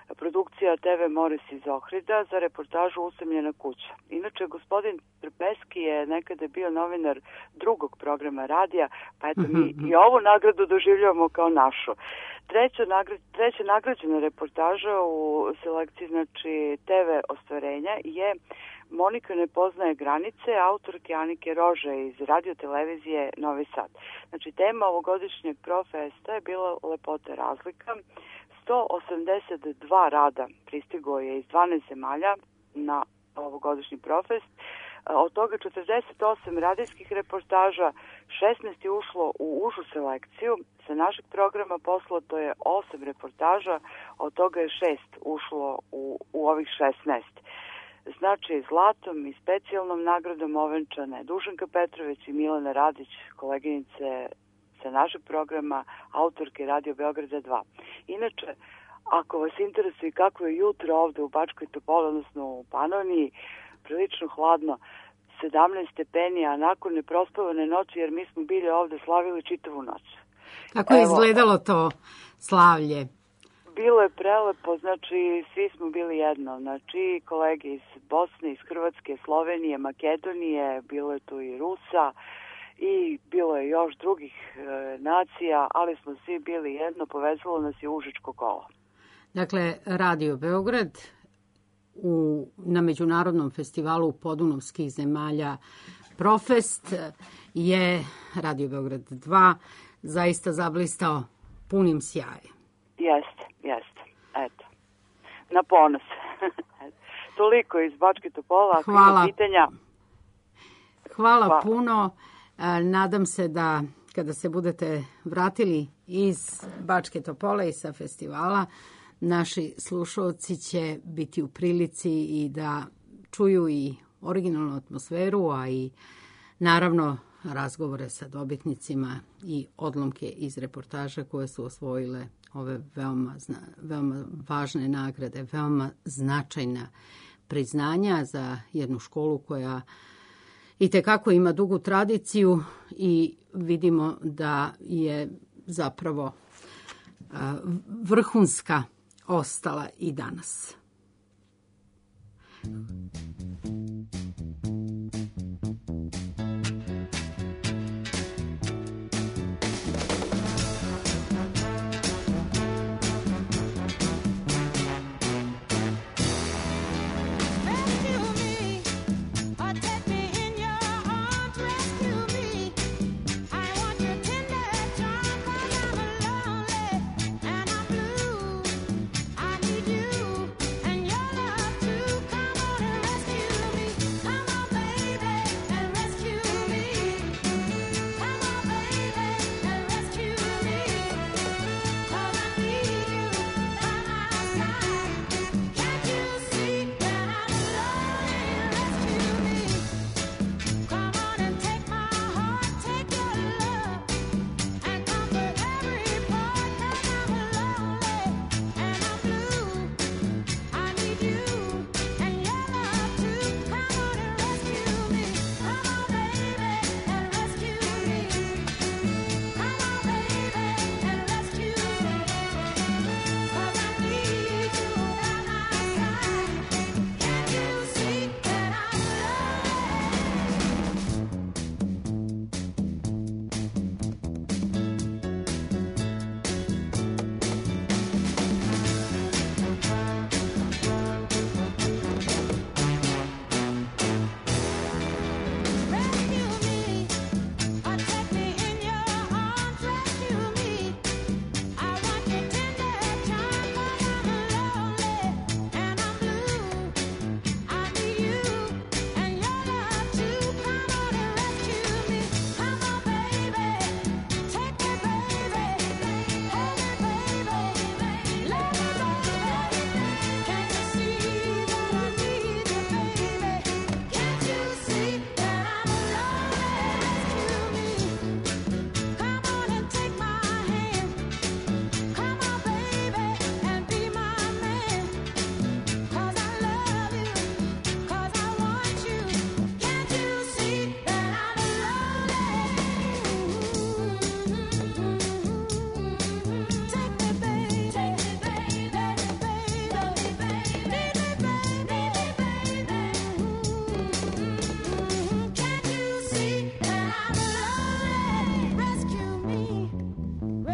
produkcija te ve Mores iz Ohrida za reportažu Usamljena kuća. Inače, gospodin Trpeski je nekada bio novinar drugog programa radija, pa eto mi i ovu nagradu doživljavamo kao našu. Treća, nagra, treća nagrađena reportaža u selekciji, znači te ve ostvarenja, je Monika ne poznaje granice, autorke Anike Rože iz radio-televizije Novi Sad. Znači, tema ovogodišnjeg Profesta je bila Lepota razlika. sto osamdeset dva rada pristigo je iz dvanaest zemalja na ovogodišnji Profest. Od toga četrdeset osam radijskih reportaža, šesnaest je ušlo u užu selekciju. Sa našeg programa poslato je osam reportaža, od toga je šest ušlo u, u ovih šesnaest. Znači, zlatom i specijalnom nagradom ovenčane Dušanka Petrović i Milana Radić, koleginice sa našeg programa, autorke Radio Beograda dva. Inače, ako vas interesuje kako je jutro ovde u Bačkoj Topoli, odnosno u Panoniji, prilično hladno, sedamnaest stepeni, a nakon neprospavane noći, jer mi smo bili ovde slavili čitavu noć. Kako je Evo, izgledalo to slavlje? Bilo je prelepo, znači svi smo bili jedno, znači kolege iz Bosne, iz Hrvatske, Slovenije, Makedonije, bilo je tu i Rusa i bilo je još drugih e, nacija, ali smo svi bili jedno, povezalo nas je Užičko kolo. Dakle, Radio Beograd u, na Međunarodnom festivalu Podunavskih zemalja Profest je Radio Beograd dva zaista zablistao punim sjajem. Jeste, jeste. Eto. Na ponos. Toliko iz Bačke Topola. Ako ima pitanja. Hvala, Hvala puno. Nadam se da kada se budete vratili iz Bačke Topole i sa festivala, naši slušalci će biti u prilici i da čuju i originalnu atmosferu, a i naravno razgovore sa dobitnicima i odlomke iz reportaža koje su osvojile ove veoma, veoma važne nagrade, veoma značajna priznanja za jednu školu koja itekako ima dugu tradiciju i vidimo da je zapravo vrhunska ostala i danas. I need you and your love to come on and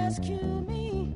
rescue me.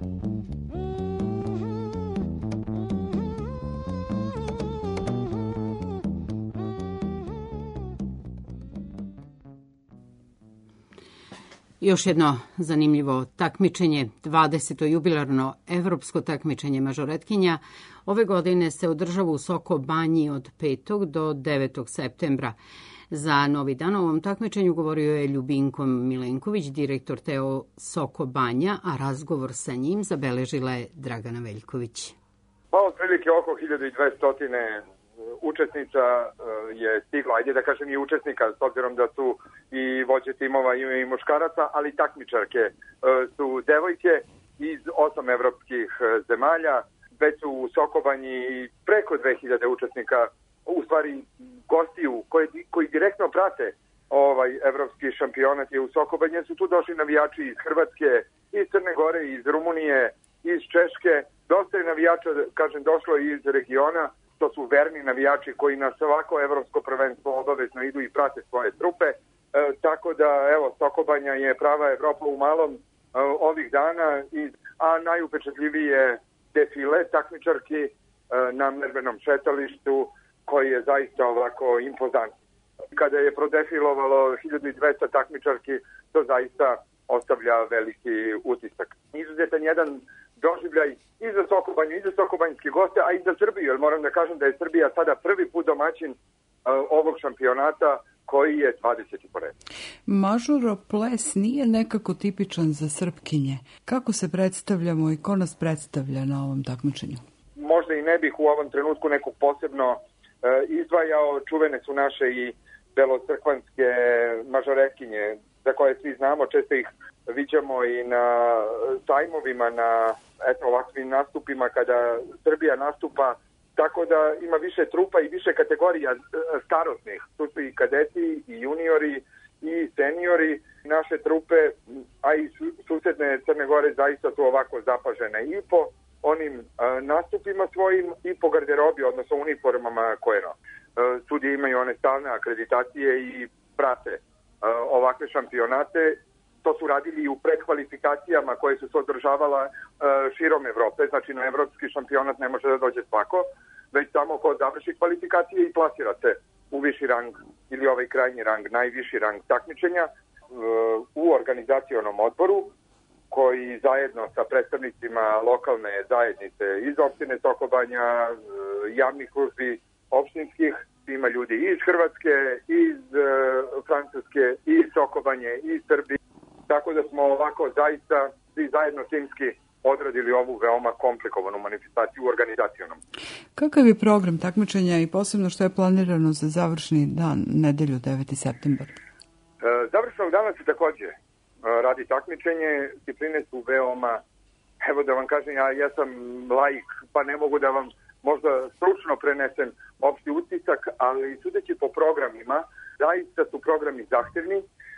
Još jedno zanimljivo takmičenje, dvadeseto jubilarno evropsko takmičenje mažoretkinja, ove godine se održava u Soko Banji od petog do devetog septembra. Za Novi dan o ovom takmičenju govorio je Ljubinko Milenković, direktor T O Soko Banja, a razgovor sa njim zabeležila je Dragana Veljković. Pa otprilike oko hiljadu dvesta učesnica je stiglo, ajde da kažem i učesnika, s obzirom da su i vođe timova i muškaraca, ali takmičarke su devojke iz osam evropskih zemalja. Već su u Sokobanji preko dve hiljade učesnika, u stvari gostiju koji, koji direktno prate ovaj evropski šampionat je u Sokobanji. Su tu došli navijači iz Hrvatske, iz Crne Gore, iz Rumunije, iz Češke. Dosta je navijača, kažem, došlo iz regiona. To su verni navijači koji na svako evropsko prvenstvo obavezno idu i prate svoje trupe. E, tako da, evo, Sokobanja je prava Evropa u malom e, ovih dana, i, a najupečatljiviji je defile takmičarki e, na Mervenom šetalištu, koji je zaista ovako impozantno. Kada je prodefilovalo hiljadu dvesta takmičarki, to zaista ostavlja veliki utisak. Izuzetan jedan doživljaj i za Sokobanju, i za sokobanjski goste, a i za Srbiju, jer moram da kažem da je Srbija sada prvi put domaćin uh, ovog šampionata koji je dvadeseti po redu. Mažoro ples nije nekako tipičan za Srpkinje. Kako se predstavljamo i ko nas predstavlja na ovom takmičenju? Možda i ne bih u ovom trenutku nekog posebno uh, izdvajao. Čuvene su naše i belocrkvanske mažoretkinje, za koje svi znamo, često ih viđamo i na sajmovima, na eto, ovakvim nastupima kada Srbija nastupa, tako da ima više trupa i više kategorija starosnih. Tu su i kadeti, i juniori, i seniori. Naše trupe, a i susedne Crne Gore zaista su ovako zapažene i po onim a, nastupima svojim i po garderobi, odnosno uniformama koje no. Sudije imaju one stalne akreditacije i prate ovakve šampionate. To su radili i u prekvalifikacijama koje su se održavala širom Evrope. Znači na evropski šampionat ne može da dođe svako, već samo ko završi kvalifikacije i plasira se u viši rang ili ovaj krajnji rang, najviši rang takmičenja u organizacionom odboru, koji zajedno sa predstavnicima lokalne zajednice iz opštine Sokobanja, javnih službi opštinskih, ima ljudi iz Hrvatske, iz uh, Francuske, iz Sokobanje, iz Srbije. Tako da smo ovako zaista svi zajedno timski odradili ovu veoma komplikovanu manifestaciju u organizacionom. Kakav je program takmičenja i posebno što je planirano za završni dan, nedelju deveti septembar? Uh, završnog dana se takođe uh, radi takmičenje. Discipline su veoma, evo da vam kažem, ja, ja sam laik, pa ne mogu da vam možda stručno prenesem opšti utisak, ali sudeći po programima, zaista su programi zahtevni, e,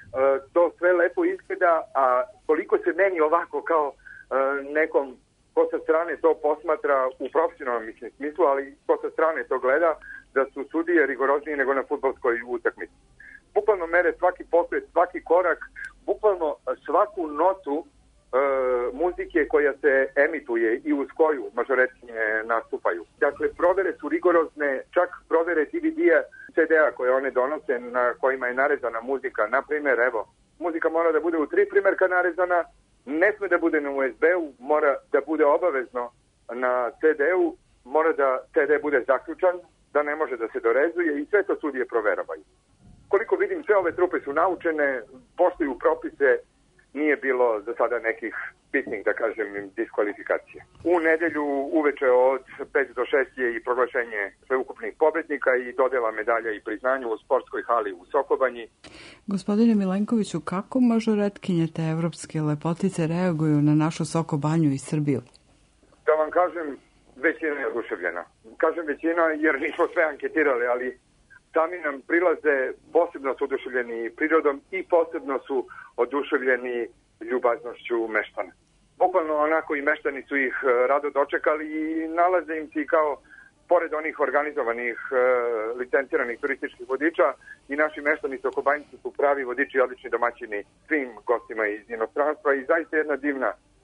to sve lepo izgleda, a koliko se meni ovako kao e, nekom ko sa strane to posmatra u profesionalnom smislu, ali ko sa strane to gleda, da su sudije rigoroznije nego na fudbalskoj utakmici. Bukvalno mere svaki pokret, svaki korak, bukvalno svaku notu E, muzike koja se emituje i uz koju mažoretkinje nastupaju. Dakle, provere su rigorozne, čak provere D V D-a, C D-a koje one donose, na kojima je narezana muzika. Na primjer, evo, muzika mora da bude u tri primerka narezana, ne sme da bude na U S B-u, mora da bude obavezno na C D-u, mora da C D bude zaključan, da ne može da se dorezuje, i sve to sudije proveravaju. Koliko vidim, sve ove trupe su naučene, poštuju propise, nije bilo za sada nekih bitnih, da kažem, diskvalifikacije. U nedelju uveče od pet do šest je i proglašenje sveukupnih pobednika i dodela medalja i priznanja u sportskoj hali u Sokobanji. Gospodine Milenkoviću, kako mažoretkinje te evropske lepotice reaguju na našu Sokobanju i Srbiju? Da vam kažem, većina je oduševljena. Kažem većina jer nismo sve anketirali, ali sami nam prilaze, posebno su oduševljeni prirodom i posebno su oduševljeni ljubaznošću meštana. Bukvalno onako i meštani su ih rado dočekali i nalaze im se kao, pored onih organizovanih e, licenciranih turističkih vodiča, i naši meštani Sokobanjci su pravi vodiči i odlični domaćini svim gostima iz inostranstva, i zaista jedna divna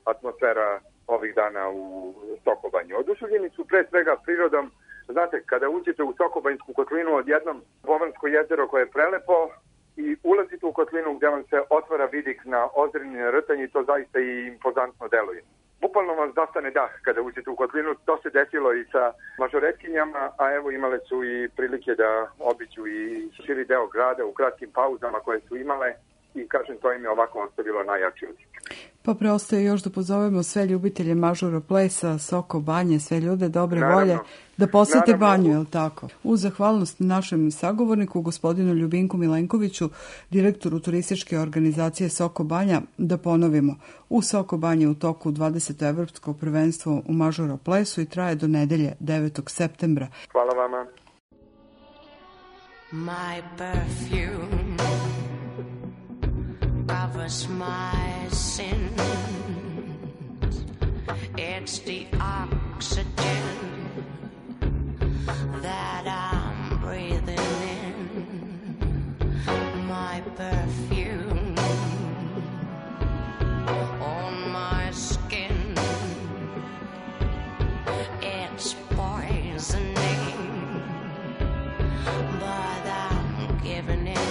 atmosfera ovih dana u Sokobanji. Oduševljeni su pre svega prirodom. Znate, kada uđete u Sokobanjsku kotlinu, odjednom Bobansko jezero koje je prelepo i ulazite u kotlinu gdje vam se otvara vidik na Ozrenjine rtanje i to zaista i impozantno deluje. Bukvalno vam zastane dah kada uđete u kotlinu. To se desilo i sa mažoretkinjama, a evo imale su i prilike da obiđu i širi deo grada u kratkim pauzama koje su imale i kažem, to im je ovako ostavilo najjači utisak. Pa preostaje još da pozovemo sve ljubitelje mažora plesa, Soko Banje, sve ljude dobre Naravno. volje da posete Naravno. banju, je li tako? Uz zahvalnost našem sagovorniku, gospodinu Ljubinku Milenkoviću, direktoru turističke organizacije Soko Banja, da ponovimo. U Soko Banji u toku dvadeseto evropsko prvenstvo u mažora plesu i traje do nedelje devetog septembra. Hvala vama. My perfume covers my sins. It's the oxygen that I'm breathing in. My perfume on my skin. It's poisoning, but I'm giving in.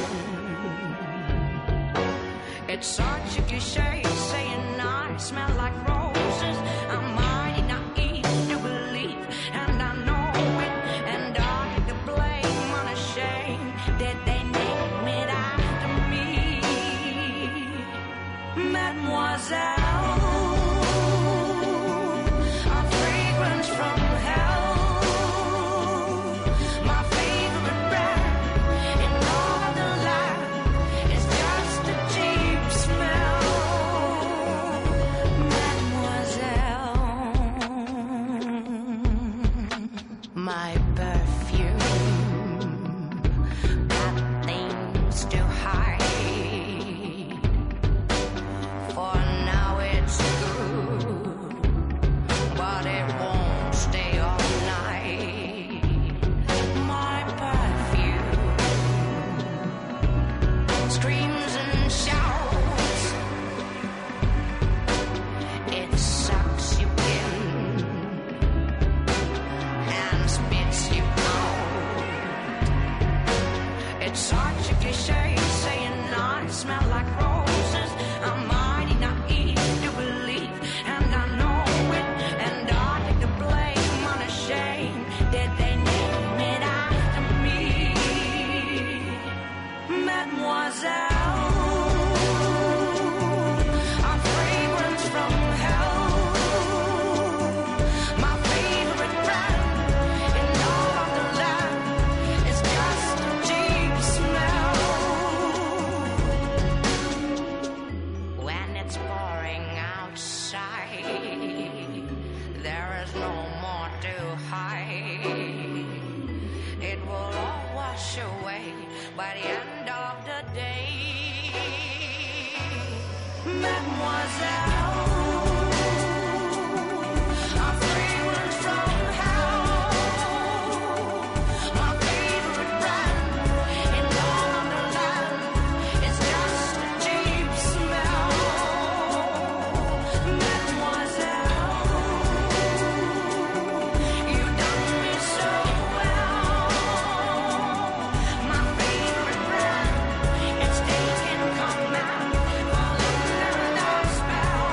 It's such a cliche saying I smell like roses. I'm mighty naive to believe, and I know it, and I take the blame unashamed that they name it after me. Mademoiselle, a fragrance from hell, my favorite brand in all the land is just a cheap smell. Mademoiselle, my perfume got things to hide, for now it's good, but it won't stay all night. My perfume screams and shouts, it sucks you in and spits you out. It's such a cliche saying I smell like roses. I'm mighty naive to believe, and I know it, and I take the blame unashamed that they name it after me. Mademoiselle, a fragrance from hell, my favorite brand in all of the land is just a cheap smell. When it's pouring outside, there is no more to hide. It will all wash away by the end of the day. Mademoiselle, a fragrance from hell, my favorite brand in all of the land is just a cheap smell. Mademoiselle, you done me so well. My favorite brand, it's taken command, fall under the spell.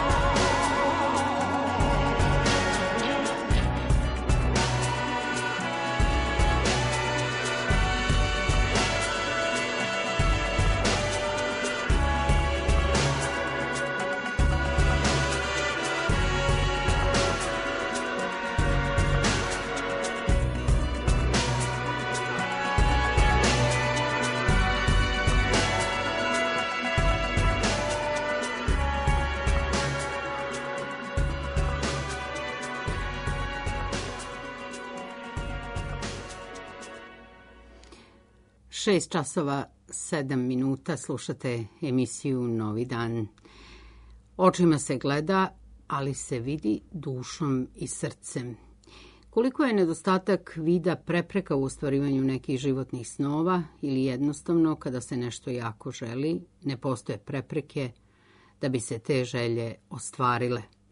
Šest časova, sedam minuta, slušate emisiju Novi dan. Očima se gleda, ali se vidi dušom i srcem. Koliko je nedostatak vida prepreka u ostvarivanju nekih životnih snova ili jednostavno kada se nešto jako želi, ne postoje prepreke da bi se te želje ostvarile.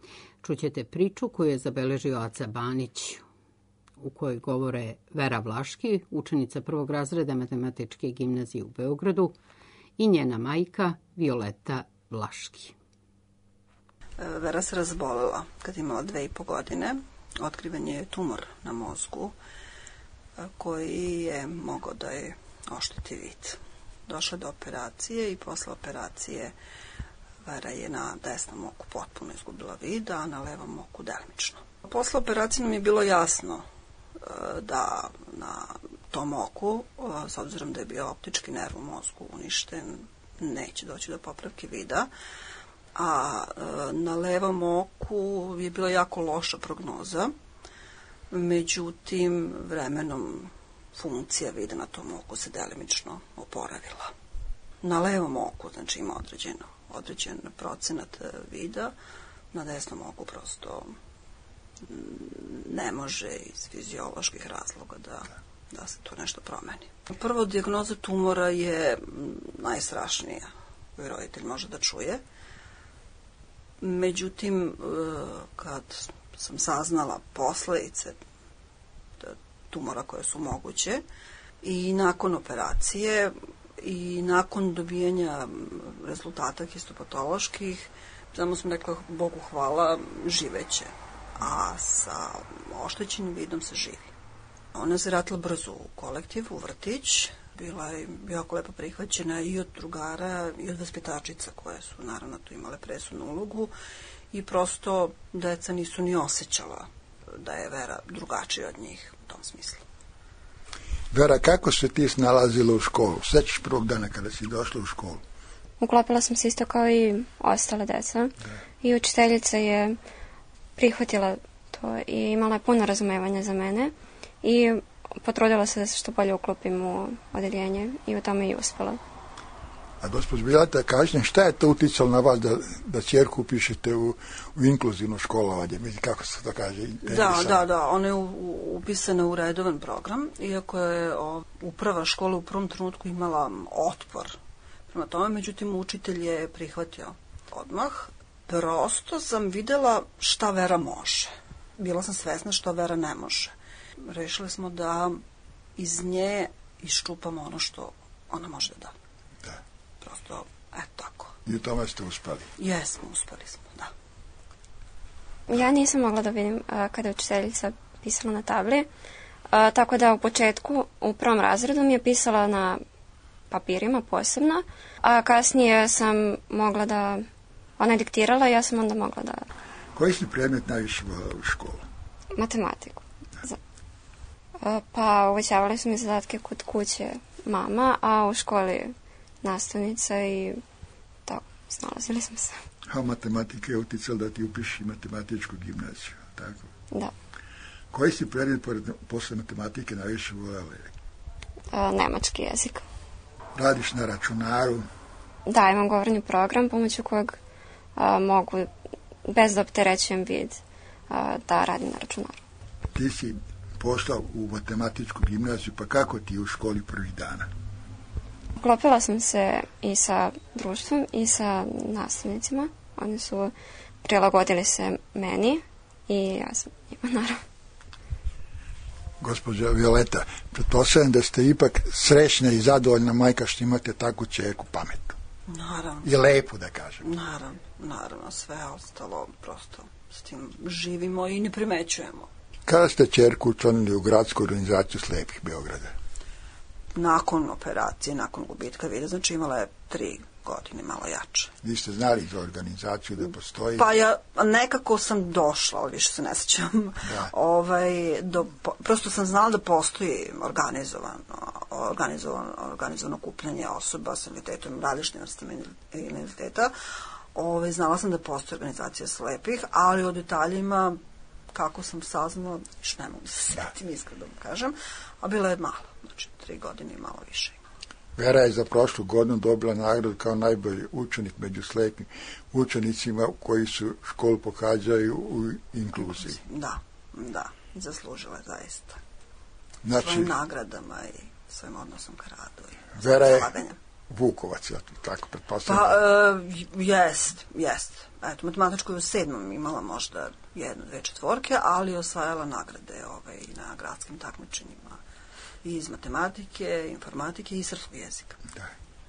Čućete priču koju je zabeležio Aca Banić, u kojoj govore Vera Vlaški, učenica prvog razreda Matematičke gimnazije u Beogradu, i njena majka Violeta Vlaški. Vera se razbolela kad je imala dve i po godine. Otkriven je tumor na mozgu koji je mogao da je ošteti vid. Došla do operacije i posle operacije Vera je na desnom oku potpuno izgubila vid, a na levom oku delimično. Posle operacije nam je bilo jasno da na tom oku, s obzirom da je bio optički nerv u mozgu uništen, neće doći do popravke vida, a na levom oku je bila jako loša prognoza, međutim vremenom funkcija vida na tom oku se delimično oporavila. Na levom oku, znači, ima određeno, određen procenat vida, na desnom oku prosto ne može iz fizioloških razloga da, da se to nešto promeni. Prvo, dijagnoza tumora je najstrašnija koju roditelj može da čuje. Međutim, kad sam saznala posledice tumora koje su moguće i nakon operacije i nakon dobijanja rezultata histopatoloških, samo sam rekla, Bogu hvala, živeće, a sa oštećenim vidom se živi. Ona se vratila brzo u kolektiv, u vrtić, bila je jako lepo prihvaćena i od drugara i od vaspitačica koje su naravno tu imale presudnu ulogu i prosto deca nisu ni osjećala da je Vera drugačija od njih u tom smislu. Vera, kako se ti snalazila u školu? Sećaš prvog dana kada si došla u školu? Uklopila sam se isto kao i ostale deca. Da. I učiteljica je prihvatila to i imala je puno razumevanja za mene i potrudila se da se što bolje uklopim u odeljenje i u tome i uspela. A gospođo Violeta, kažem, šta je to uticalo na vas da, da ćerku upišete u, u inkluzivno školovanje? Mislim, kako se to kaže? Da, da, da, ona je u, u, upisana u redovan program, iako je o, uprava škole u prvom trenutku imala otpor prema tome, međutim učitelj je prihvatio odmah. Prosto sam videla šta Vera može. Bila sam svesna šta Vera ne može. Rešili smo da iz nje iščupamo ono što ona može da da. Da. Prosto, eto tako. I u tome ste uspali? Jesmo, uspali smo, da. Ja nisam mogla da vidim a, kada je učiteljica pisala na tabli, a, tako da u početku, u prvom razredu mi je pisala na papirima posebno, a kasnije sam mogla da, ona je diktirala i ja sam onda mogla da... Koji si predmet najviše voljela u školu? Matematiku. Da. A, pa uvećavali su mi zadatke kod kuće mama, a u školi nastavnica i tako, snalazili smo se. A matematika je uticala da ti upiši matematičku gimnaziju, tako? Da. Koji si predmet posle matematike najviše voljela? A, nemački jezik. Radiš na računaru? Da, imam govorni program pomoću kojeg a, mogu, bez da opterećujem vid, a, da radim na računaru. Ti si pošla u matematičku gimnaziju, pa kako ti je u školi prvih dana? Uklopila sam se i sa društvom i sa nastavnicima. Oni su prilagodili se meni i ja sam njima, naravno. Gospođa Violeta, pretpostavljam da ste ipak srećna i zadovoljna majka što imate takvu ćerku pametnu. Naravno. Je lepo da kažem. Naravno, naravno, sve ostalo prosto s tim živimo i ne primećujemo. Kada ste ćerku učlanili u gradsku organizaciju slepih Beograda? Nakon operacije, nakon gubitka vida, znači imala je tri godine, malo jače. Vi ste znali za organizaciju da postoji? Pa ja nekako sam došla, ali više se ne sjećam. Ovaj, do, prosto sam znala da postoji organizovano, organizovano, organizovano okupljanje osoba s invaliditetom, različitim vrstama invaliditeta. Ovaj, znala sam da postoji organizacija slepih, ali o detaljima kako sam saznala, više ne mogu da se sjetim, iskreno da kažem, a bila je malo, znači tri godine i malo više. Vera je za prošlu godinu dobila nagradu kao najbolji učenik među slepim učenicima koji su školu pohađaju u inkluziji. Da, da, zaslužila je zaista. Znači, svojim nagradama i svojim odnosom ka radu i Vera je, Vukovac, ja tako pretpostavljam. Pa, e, jest, jest. Eto, matematičku je u sedmom imala možda jednu, dve četvorke, ali je osvajala nagrade ovaj, na gradskim takmičenjima i iz matematike, informatike i srpskog jezika. Da.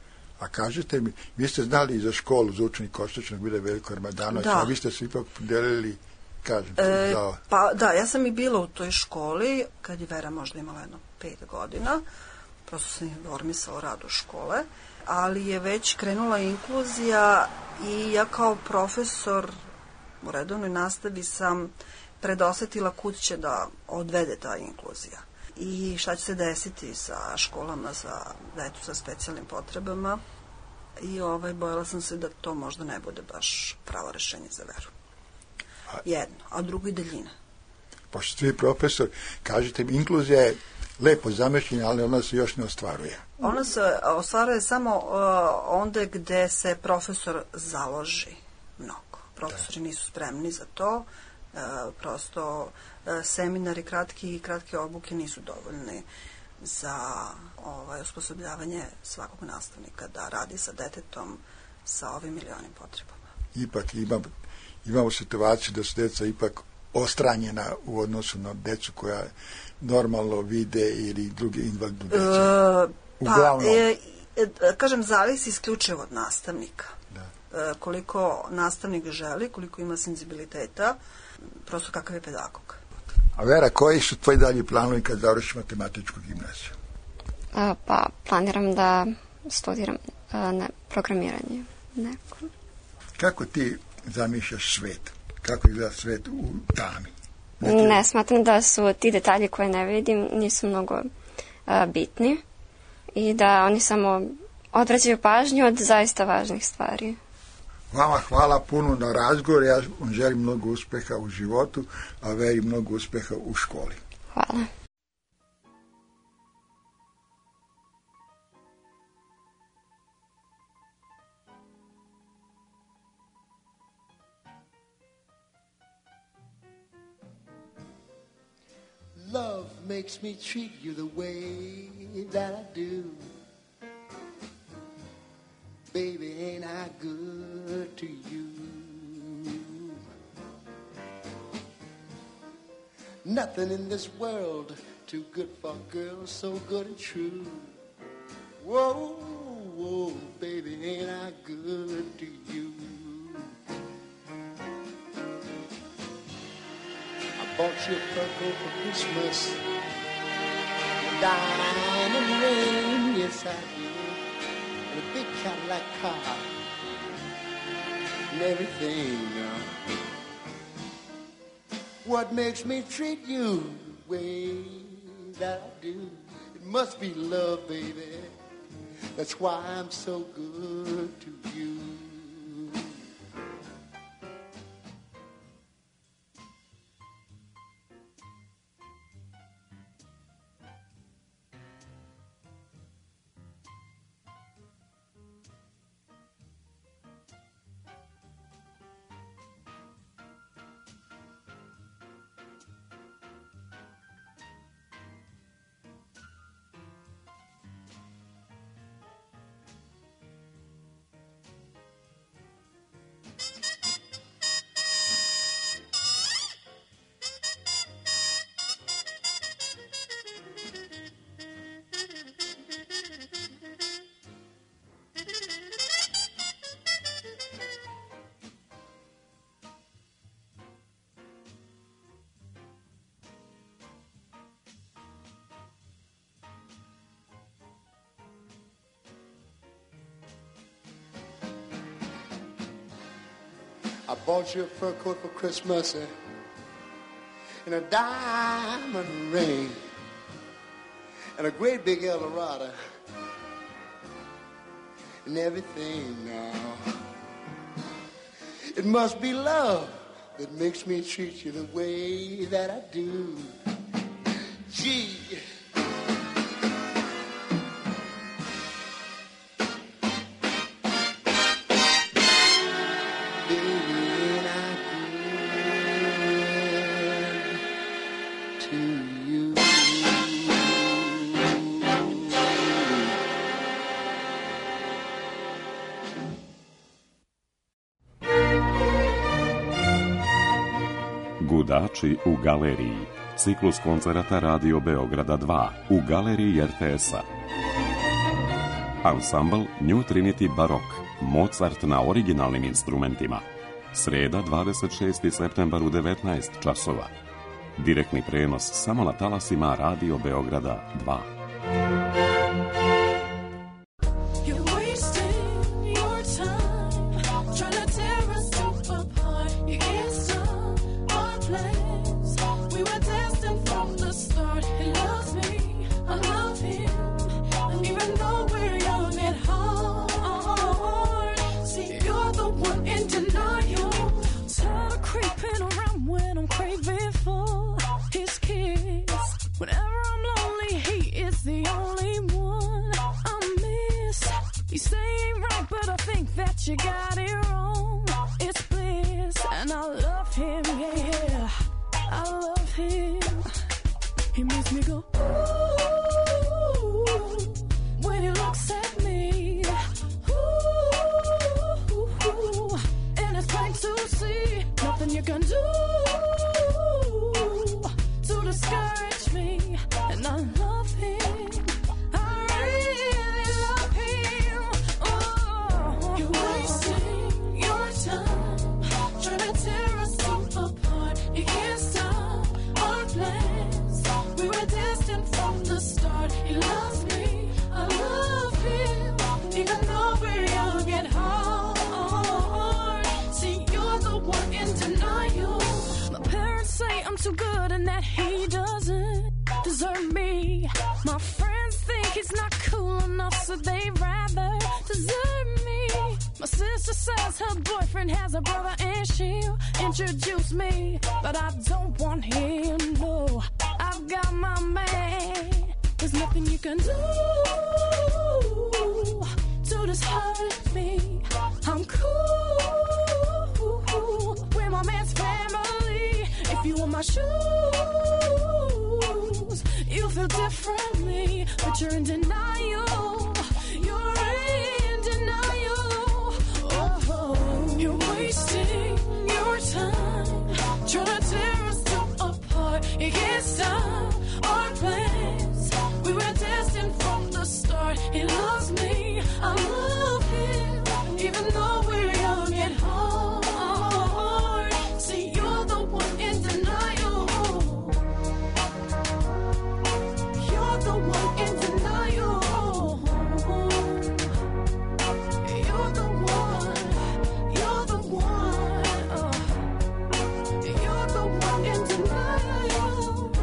A kažete mi, vi ste znali i za školu za učenik Ostočnog bila Veljko Armadanović, a vi ste se ipak podelili, kažem, e, za... Pa da, ja sam i bila u toj školi, kad je Vera možda imala jedno pet godina, prosto sam informisala o radu škole, ali je već krenula inkluzija i ja kao profesor u redovnoj nastavi sam predosetila kud će da odvede ta inkluzija i šta će se desiti sa školama za decu sa specijalnim potrebama i ovaj, bojala sam se da to možda ne bude baš pravo rešenje za Veru. Jedno, a drugo i daljina. Pošto svi profesor, kažete mi, inkluzija je lepo zamišljena, ali ona se još ne ostvaruje. Ona se ostvaruje samo uh, onda gde se profesor založi mnogo. Profesori nisu spremni za to, uh, prosto uh, seminari kratki i kratke obuke nisu dovoljni za ovaj, osposobljavanje svakog nastavnika da radi sa detetom sa ovim ili onim potrebama. Ipak imamo, imamo situaciju da su deca ipak ostranjena u odnosu na decu koja normalno vide ili druge invalidne dece. E, Uglavnom. Pa, e, e, kažem, zavisi isključivo od nastavnika. Da. E, koliko nastavnik želi, koliko ima senzibiliteta, prosto kakav je pedagog. A Vera, koji su tvoji dalji planovi kad završiš matematičku gimnaziju? A, pa, planiram da studiram a, ne, programiranje. Neko. Kako ti zamišljaš svet? Kako izgleda svet u tami? Ne, ne smatram da su ti detalji koje ne vidim nisu mnogo a, bitni i da oni samo odvraćaju pažnju od zaista važnih stvari. Vama hvala puno na razgovor, ja vam želim mnogo uspeha u životu, a Veri mnogo uspeha u školi. Hvala. Love makes me treat you the way that I do. Baby, ain't I good to you? Nothing in this world too good for a girl so good and true. Whoa, whoa, baby, ain't I good to you? Bought you a fur coat for Christmas, a diamond ring, yes I did, and a big Cadillac car, and everything now. What makes me treat you the way that I do? It must be love, baby. That's why I'm so good to you. I bought you a fur coat for Christmas eh, and a diamond ring and a great big Eldorado and everything now. It must be love that makes me treat you the way that I do. Gee. Gudači u galeriji. Ciklus koncerata Radio Beograda dva u galeriji er te es-a. Ansambl New Trinity Barok. Mozart na originalnim instrumentima. Sreda dvadeset šesti septembar u devetnaest časova. Direktni prenos samo na talasima Radio Beograda dva. You got it wrong, it's bliss, and I love him, yeah, I love him. He makes me go, ooh, when he looks at me, ooh, and it's plain to see, nothing you can do to discourage me, and I love him. Too good and that he doesn't deserve me. My friends think he's not cool enough, so they'd rather desert me. My sister says her boyfriend has a brother and she'll introduce me, but I don't want him, no. I've got my man. There's nothing you can do to just hurt me. I'm cool with my man's family. If you want my shoes, you feel differently, but you're in denial. You're in denial. Oh, you're wasting your time trying to tear us two apart. You can't stop our plans. We were destined from the start. He loves me, I love him, even though we're young at heart. See, you're the one in denial. You're the one in denial. You're the one. You're the one. Uh, you're the one in denial.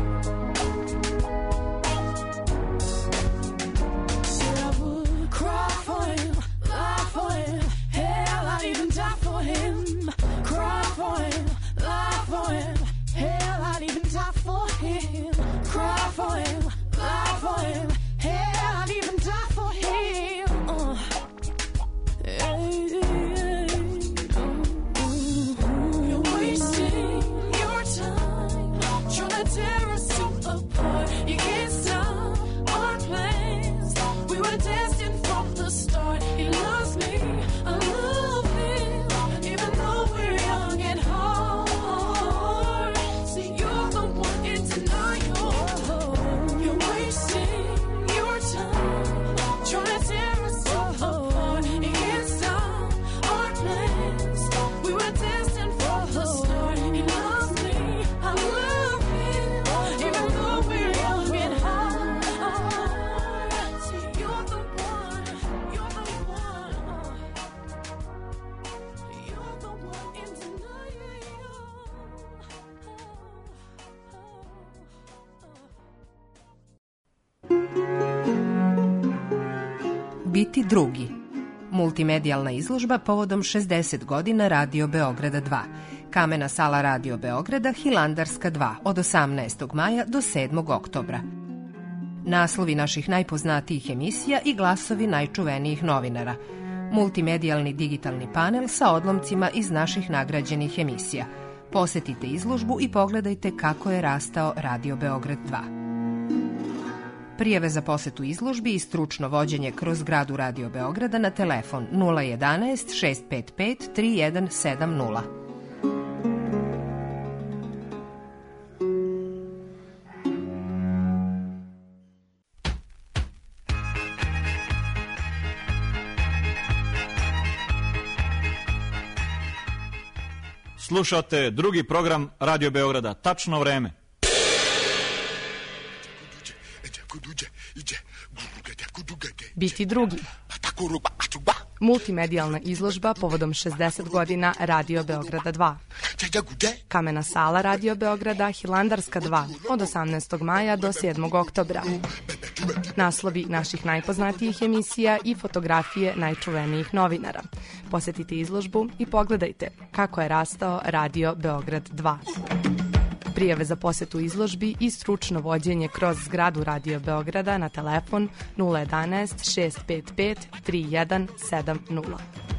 Said I would cry for him, lie for him. Hell, I'd even die for him. Cry for him, lie for him. Hell, I'd even die for him. Cry for him, lie for him. Hell, I'd even die for him. Uh. Hey, hey, uh, you're wasting your time trying to tear us two apart. You can't stop our plans. We were destined from the start. He loves me, I love him, even though we're young and hard. See, you're the one in denial. You're wasting your time trying to tear us apart. You can't stop our plans. We were destined from the start. He loves me, I love him, even though we're young and hard. See, you're the one, you're the one. You're the one in denial. Biti drugi. Multimedijalna izložba povodom šezdeset godina Radio Beograda dva. Kamena sala Radio Beograda, Hilandarska dva, od osamnaestog maja do sedmog oktobra. Naslovi naših najpoznatijih emisija i glasovi najčuvenijih novinara. Multimedijalni digitalni panel sa odlomcima iz naših nagrađenih emisija. Posetite izložbu i pogledajte kako je rastao Radio Beograd dva. Prijave za posetu izložbi i stručno vođenje kroz zgradu Radio Beograda na telefon nula jedanaest šest pet pet tri jedan sedam nula. Slušate drugi program Radio Beograda. Tačno vreme. Biti drugi. Multimedijalna izložba povodom šezdeset godina Radio Beograda dva. Kamena sala Radio Beograda Hilandarska dva od osamnaestog maja do sedmog oktobra. Naslovi naših najpoznatijih emisija i fotografije najčuvenijih novinara. Posetite izložbu i pogledajte kako je rastao Radio Beograd dva. Prijave za posetu izložbi i stručno vođenje kroz zgradu Radio Beograda na telefon nula jedanaest šest pet pet tri jedan sedam nula.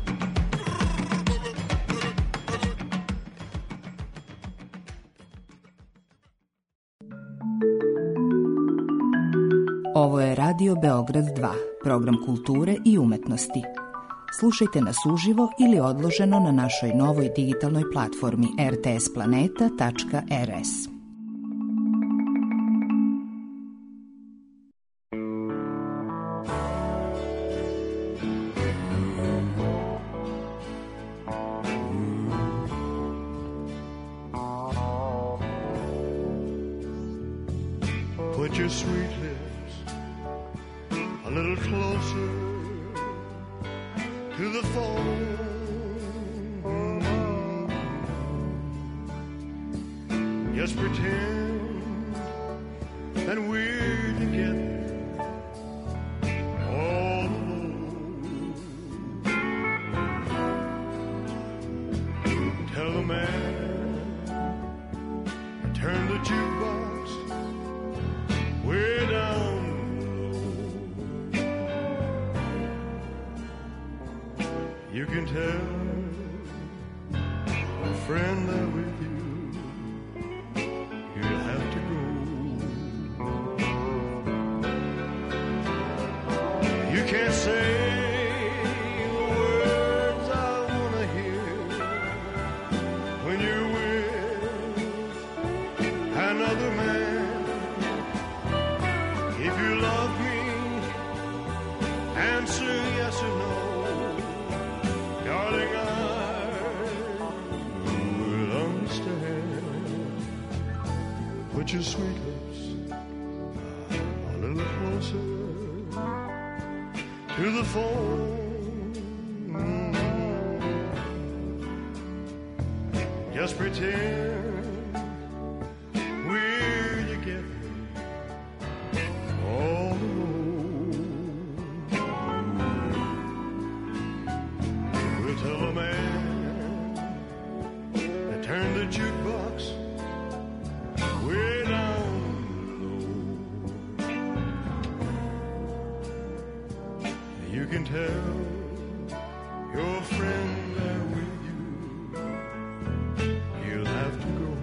Ovo je Radio Beograd dva, program kulture i umetnosti. Slušajte nas uživo ili odloženo na našoj novoj digitalnoj platformi r t s planeta tačka r s. Put your sweet lips a little closer to the phone. Just pretend that we're together all alone. Tell the man, turn the jukebox way down low. You can tell a friend there with you, you'll have to go. You can't say the words I wanna hear when you're with another man. If you love me, answer yes or no. Darling, I will understand. Put your sweet lips a little closer to the phone. Just pretend we're together all alone. We'll tell a man that turned the jukebox way down low. You can tell your friend there with you, you'll have to go.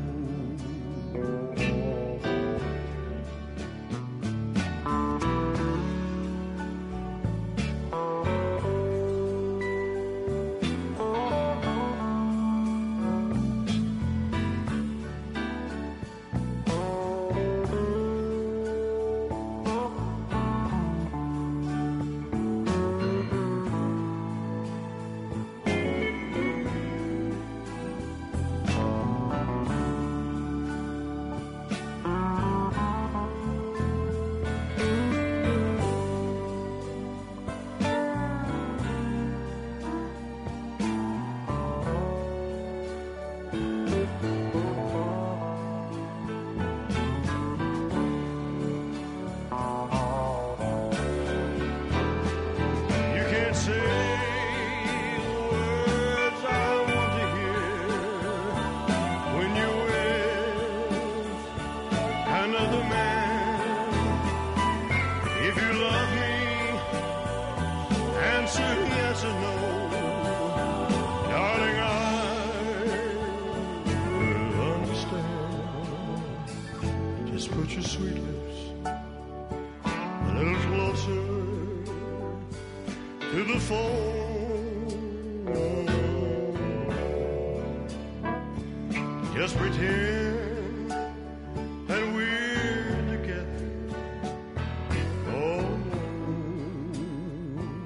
Just pretend that we're together. Oh,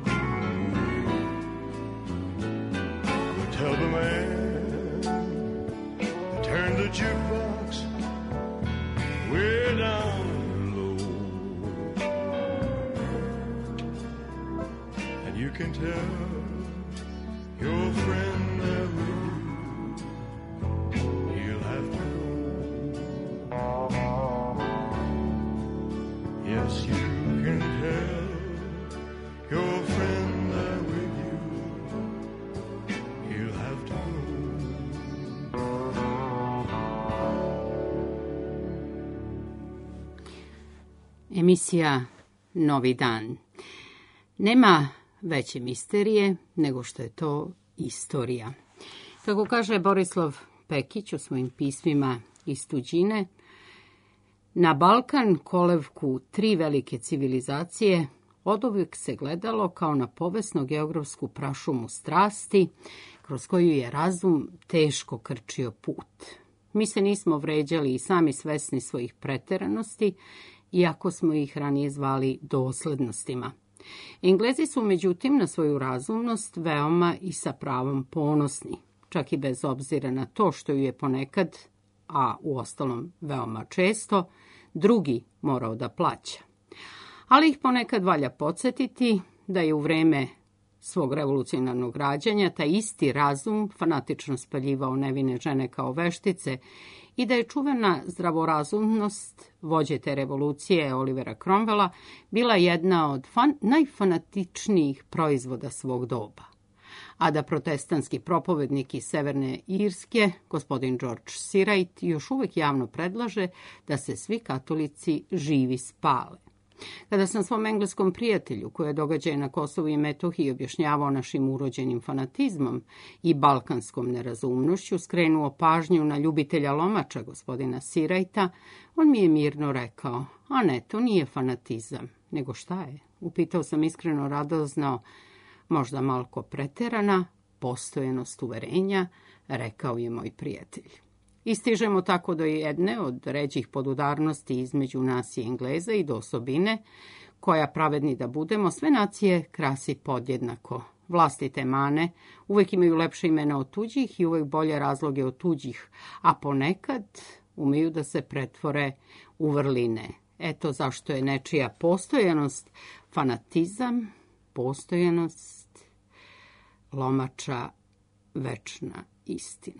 we'll tell the man the jukebox way down low, and you can tell your friend there with you, he'll have to go. Yes, you can tell your friend there with you, he'll have to go. Emisija Novi dan. Nema veće misterije nego što je to istorija. Kako kaže Borislav Pekić u svojim pismima iz tuđine, na Balkan kolevku tri velike civilizacije oduvijek se gledalo kao na povesno-geografsku prašumu strasti, kroz koju je razum teško krčio put. Mi se nismo vređali i sami svesni svojih preteranosti, iako smo ih ranije zvali doslednostima. Englezi su, međutim, na svoju razumnost veoma i sa pravom ponosni, čak i bez obzira na to što ju je ponekad, a u ostalom veoma često, drugi morao da plaća. Ali ih ponekad valja podsjetiti da je u vreme svog revolucionarnog rađanja taj isti razum fanatično spaljivao nevine žene kao veštice i da je čuvena zdravorazumnost vođe te revolucije Olivera Cromwella bila jedna od fan, najfanatičnijih proizvoda svog doba. A da protestantski propovednik iz Severne Irske, gospodin George Sirajt, još uvijek javno predlaže da se svi katolici živi spale. Kada sam svom engleskom prijatelju, koje je događaje na Kosovu i Metohiji objašnjavao našim urođenim fanatizmom i balkanskom nerazumnošću, skrenuo pažnju na ljubitelja lomača, gospodina Sirajta, on mi je mirno rekao, a ne, to nije fanatizam, nego šta je? Upitao sam iskreno radoznao, možda malko preterana, postojanost uverenja, rekao je moj prijatelj. Istižemo tako do jedne od ređih podudarnosti između nas i Engleza i do osobine, koja, pravedni da budemo, sve nacije krasi podjednako. Vlastite mane uvek imaju lepše imena od tuđih i uvek bolje razloge od tuđih, a ponekad umeju da se pretvore u vrline. Eto zašto je nečija postojanost fanatizam, postojanost lomača večna istina.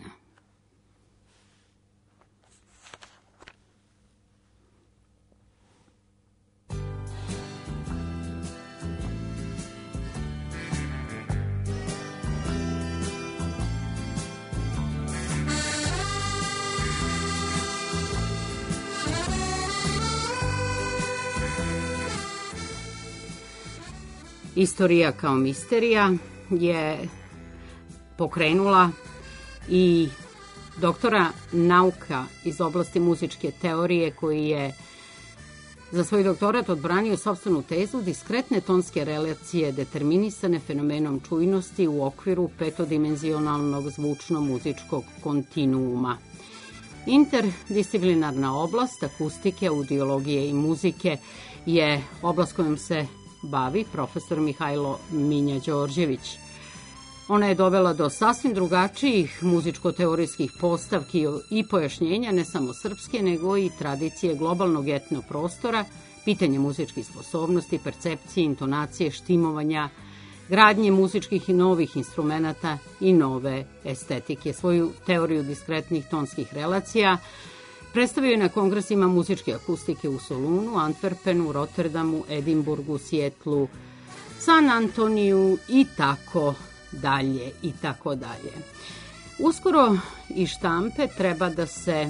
Istorija kao misterija je pokrenula i doktora nauka iz oblasti muzičke teorije koji je za svoj doktorat odbranio sopstvenu tezu diskretne tonske relacije determinisane fenomenom čujnosti u okviru petodimenzionalnog zvučno-muzičkog kontinuuma. Interdisciplinarna oblast akustike, audiologije i muzike je oblast kojom se bavi profesor Mihajlo Minja Đorđević. Ona je dovela do sasvim drugačijih muzičko-teorijskih postavki i pojašnjenja ne samo srpske, nego i tradicije globalnog etnoprostora, pitanje muzičkih sposobnosti, percepcije, intonacije, štimovanja, gradnje muzičkih i novih instrumenata i nove estetike. Svoju teoriju diskretnih tonskih relacija predstavio je na kongresima muzičke akustike u Solunu, Antwerpenu, Rotterdamu, Edinburgu, Sijetlu, San Antoniju i tako dalje i tako dalje. Uskoro iz štampe treba da se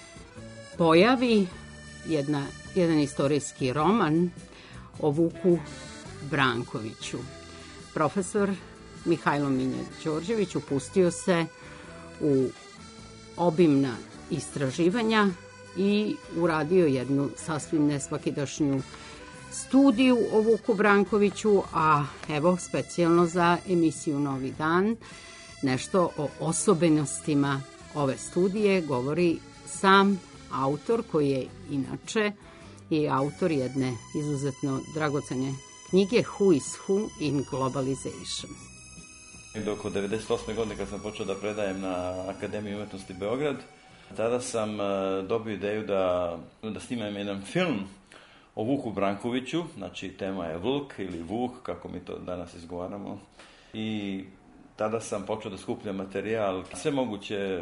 pojavi jedna, jedan istorijski roman o Vuku Brankoviću. Profesor Mihajlo Minja Đorđević upustio se u obimna istraživanja i uradio jednu sasvim nesvakidašnju studiju o Vuku Brankoviću, a evo specijalno za emisiju Novi dan nešto o osobenostima ove studije govori sam autor, koji je inače i autor jedne izuzetno dragocene knjige Who is Who in Globalization. Do oko devedeset osme godine kad sam počeo da predajem na Akademiji umetnosti Beograd, Tada sam dobio ideju da, da snimam jedan film o Vuku Brankoviću, znači tema je Vuk ili Vuk, kako mi to danas izgovaramo. I tada sam počeo da skupljam materijal, sve moguće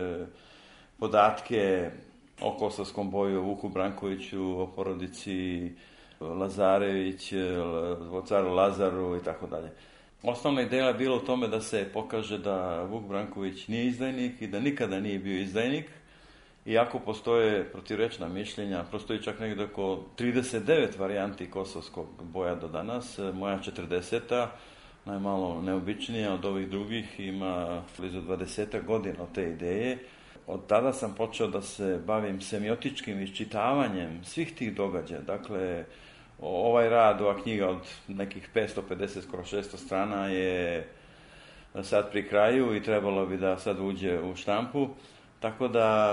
podatke o kosovskom boju, o Vuku Brankoviću, o porodici Lazarević, o caru Lazaru i tako dalje. Osnovna ideja je bila u tome da se pokaže da Vuk Branković nije izdajnik i da nikada nije bio izdajnik. Iako postoje protivrečna mišljenja, postoji čak negdje oko trideset devet varijanti kosovskog boja do danas. Moja četrdeseta, najmalo neobičnija od ovih drugih, ima blizu dvadeset godina od te ideje. Od tada sam počeo da se bavim semiotičkim iščitavanjem svih tih događaja. Dakle, ovaj rad, ova knjiga od nekih petsto pedeset, skoro šesto strana je sad pri kraju i trebalo bi da sad uđe u štampu. Tako da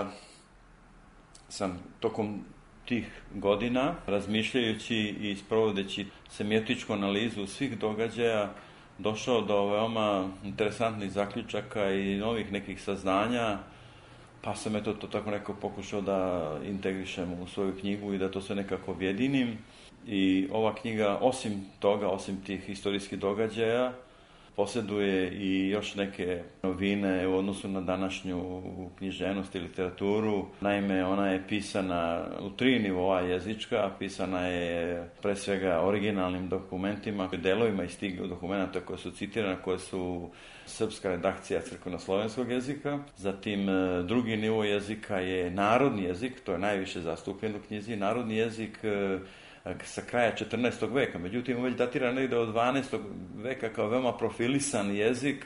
sam tokom tih godina, razmišljajući i sprovodeći semiotičku analizu svih događaja, došao do veoma interesantnih zaključaka i novih nekih saznanja, pa sam eto to tako neko pokušao da integrišem u svoju knjigu i da to sve nekako objedinim. I ova knjiga, osim toga, osim tih istorijskih događaja, posjeduje i još neke novine u odnosu na današnju književnost i literaturu. Naime, ona je pisana u tri nivoa jezička, pisana je pre svega originalnim dokumentima, delovima iz tih dokumenta koje su citirane, koje su srpska redakcija crkveno-slovenskog jezika. Zatim, drugi nivo jezika je narodni jezik, to je najviše zastupljen u knjizi. Narodni jezik sa kraja četrnaestog veka, međutim već datira negdje od dvanaestog veka kao veoma profilisan jezik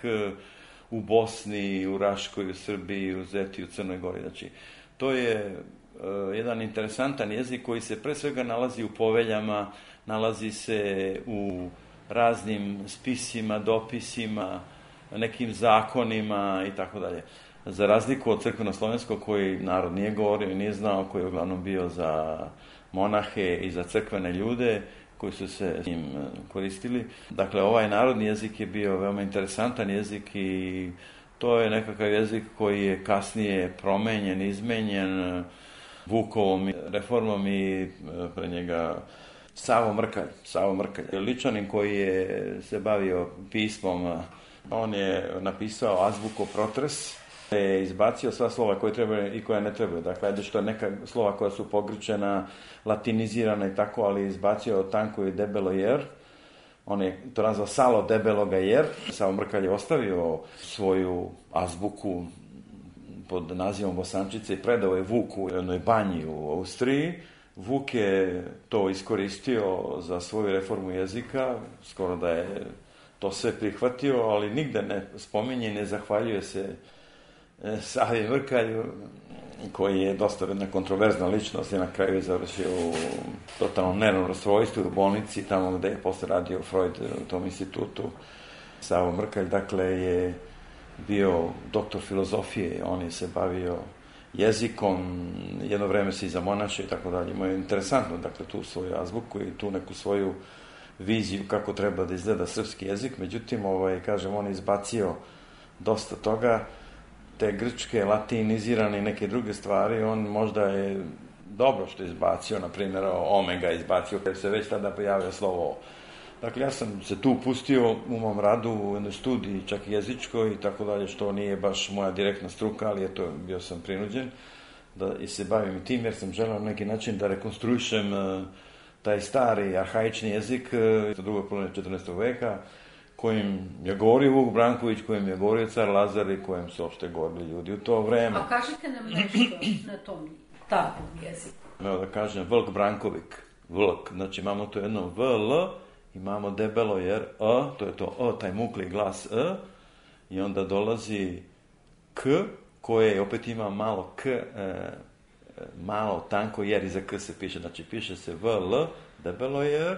u Bosni, u Raškoj, u Srbiji, u Zeti, u Crnoj Gori. Znači, to je uh, jedan interesantan jezik koji se pre svega nalazi u poveljama, nalazi se u raznim spisima, dopisima, nekim zakonima i tako dalje. Za razliku od crkveno-slovenskog koji narod nije govorio i nije znao, koji je uglavnom bio za monahe i za crkvene ljude koji su se s njim koristili. Dakle, ovaj narodni jezik je bio veoma interesantan jezik i to je nekakav jezik koji je kasnije promenjen, izmenjen Vukovom reformom i pre njega Savo Mrkalj. Savo Mrkalj. Ličanin koji je se bavio pismom, on je napisao azbuko protres, je izbacio sva slova koje trebaju i koja ne trebaju. Dakle, ajde što je neka slova koja su pogričena, latinizirana i tako, ali izbacio tanko i debelo jer. On je to nazvao Salo debeloga jer. Savo Mrkalj je ostavio svoju azbuku pod nazivom Bosančice i predao je Vuku u jednoj banji u Austriji. Vuk je to iskoristio za svoju reformu jezika, skoro da je to sve prihvatio, ali nigde ne spominje i ne zahvaljuje se Savi Mrkalju, koji je dosta jedna kontroverzna ličnost i na kraju je završio u totalnom nervnom rastrojstvu u bolnici, tamo gde je posle radio Freud u tom institutu. Savo Mrkalj, dakle, je bio doktor filozofije, on je se bavio jezikom, jedno vreme se i zamonašio i tako dalje. Imao je interesantno, dakle, tu svoju azbuku i tu neku svoju viziju kako treba da izgleda srpski jezik, međutim, ovaj, kažem, on je izbacio dosta toga, te grčke, latinizirane i neke druge stvari, on možda je dobro što je izbacio, na primjer, omega izbacio, jer se već tada pojavio slovo. Dakle, ja sam se tu upustio u mom radu, u jednoj studiji, čak i jezičkoj i tako dalje, što nije baš moja direktna struka, ali eto, bio sam prinuđen da i se bavim i tim, jer sam želeo na neki način da rekonstruišem uh, taj stari, arhaični jezik uh, drugog polovine četrnaestog veka, kojim je govorio Vuk Branković, kojim je govorio car Lazar i kojim su opšte govorili ljudi u to vreme. A kažite nam nešto na tom takvom jeziku. Evo da kažem, Vlk Brankovik, Vlk, znači imamo to jedno V L, imamo debelo jer A, to je to A, taj mukli glas E, i onda dolazi K, koje opet ima malo K, e, malo tanko jer iza K se piše, znači piše se V L, debelo jer,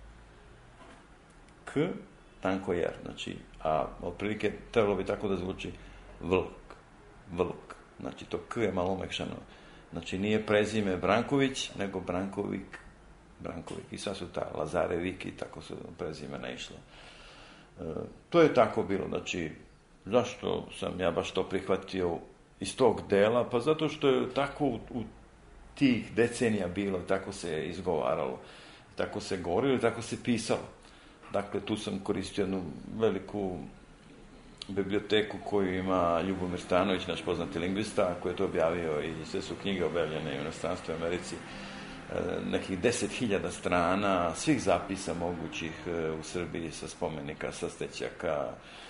K, tanko jer, znači, a otprilike trebalo bi tako da zvuči Vlk, Vlk, znači to K je malo umekšano, znači nije prezime Branković, nego Brankovik, Brankovik, i sad su ta Lazarevik i tako su prezimena išla. E, to je tako bilo, znači, zašto sam ja baš to prihvatio iz tog dela? Pa zato što je tako u, u tih decenija bilo, tako se izgovaralo, tako se govorilo i tako se pisalo. Dakle, tu sam koristio jednu veliku biblioteku koju ima Ljubomir Stanović, naš poznati lingvista, koji je to objavio i sve su knjige objavljene u inostranstvu u Americi. Nekih deset hiljada strana, svih zapisa mogućih u Srbiji sa spomenika, sa stećaka,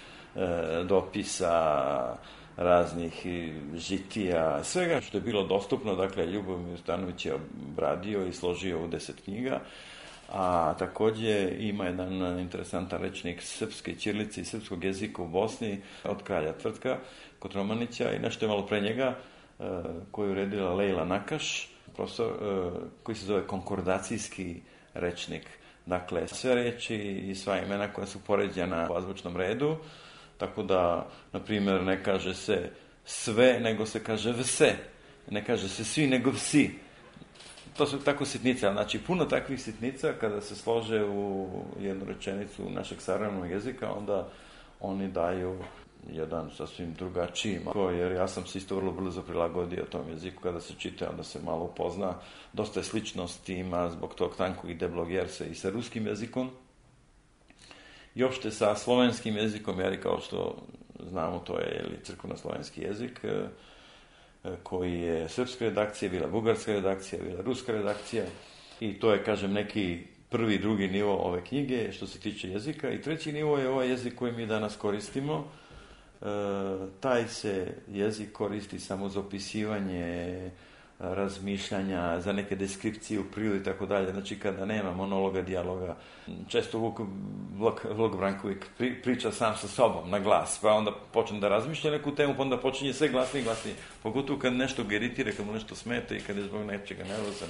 dopisa, raznih žitija, svega što je bilo dostupno. Dakle, Ljubomir Stanović je obradio i složio u deset knjiga. A takođe ima jedan interesantan rečnik srpske ćirilice i srpskog jezika u Bosni od kralja Tvrtka kod Romanića i nešto je malo pre njega koju je uredila Lejla Nakaš, profesor koji se zove konkordacijski rečnik. Dakle, sve reči i sva imena koja su poređena u azbučnom redu, tako da, na primjer, ne kaže se sve, nego se kaže vse. Ne kaže se svi, nego vsi. To su tako sitnice, ali znači puno takvih sitnica kada se slože u jednu rečenicu našeg savremenog jezika, onda oni daju jedan sasvim drugačiji. Jer ja sam se isto vrlo brzo prilagodio tom jeziku kada se čita, onda se malo upozna. Dosta je sličnosti ima zbog tog tankog i deblogjerse i sa ruskim jezikom. I opšte sa slovenskim jezikom, jer kao što znamo, to je crkveno-slovenski jezik, koji je srpska redakcija, bila bugarska redakcija, bila ruska redakcija. I to je, kažem, neki prvi, drugi nivo ove knjige što se tiče jezika. I treći nivo je ovaj jezik koji mi danas koristimo. E, taj se jezik koristi samo za opisivanje razmišljanja, za neke deskripcije u prirodi i tako dalje. Znači, kada nema monologa, dijaloga, često Vuk, Vuk, Vuk Branković pri, priča sam sa sobom na glas, pa onda počne da razmišlja neku temu, pa onda počinje sve glasnije i glasnije. Pogotovo kad nešto ga iritira, kad mu nešto smeta i kad je zbog nečega nervozan.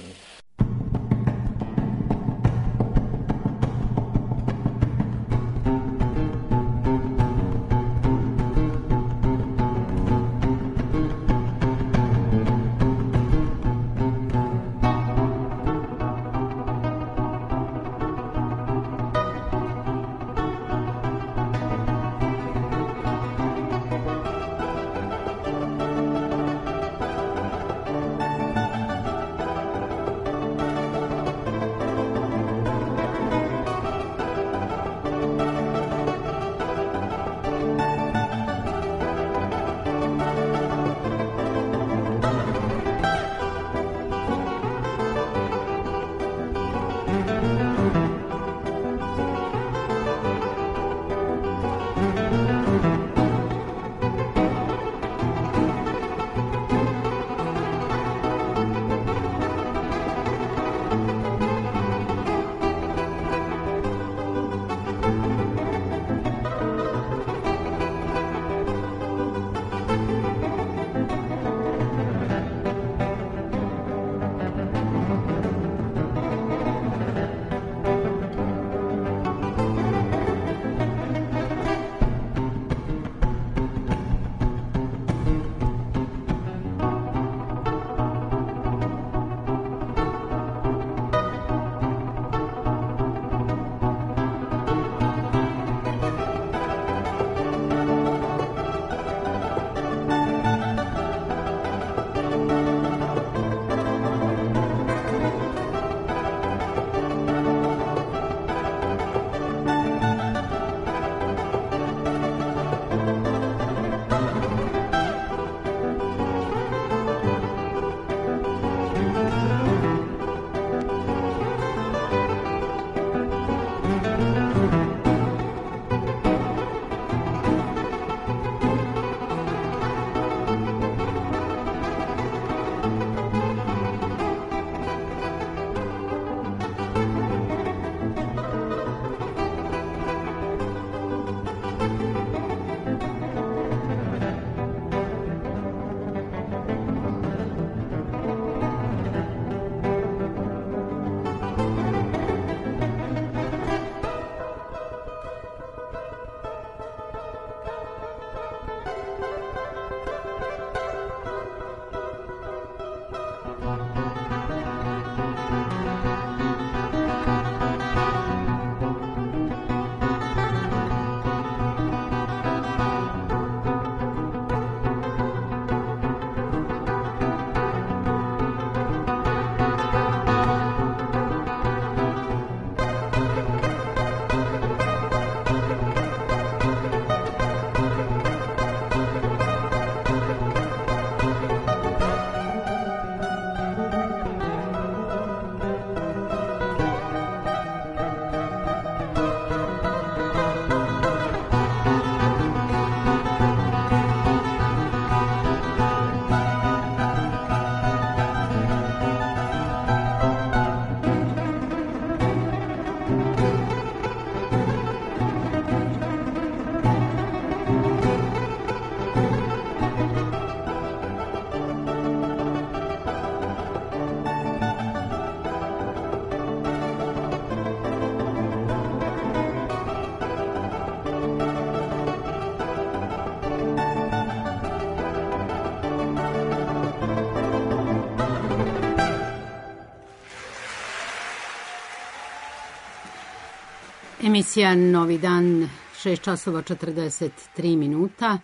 Emisija Novi dan, šest časova četrdeset tri minuta.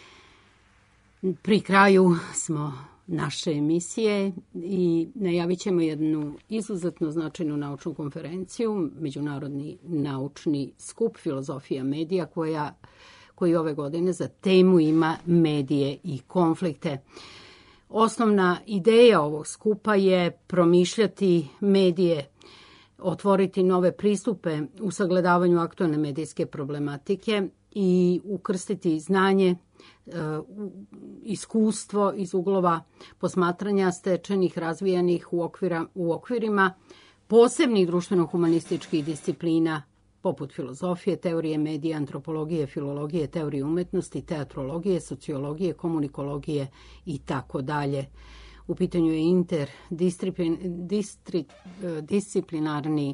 Pri kraju smo naše emisije i najavit ćemo jednu izuzetno značajnu naučnu konferenciju, Međunarodni naučni skup Filozofija medija, koja, koji ove godine za temu ima medije i konflikte. Osnovna ideja ovog skupa je promišljati medije, otvoriti nove pristupe u sagledavanju aktualne medijske problematike i ukrstiti znanje, iskustvo iz uglova posmatranja stečenih, razvijanih u, okvira, u okvirima posebnih društveno-humanističkih disciplina poput filozofije, teorije medija, antropologije, filologije, teorije umetnosti, teatrologije, sociologije, komunikologije i tako dalje. U pitanju je interdisciplinarni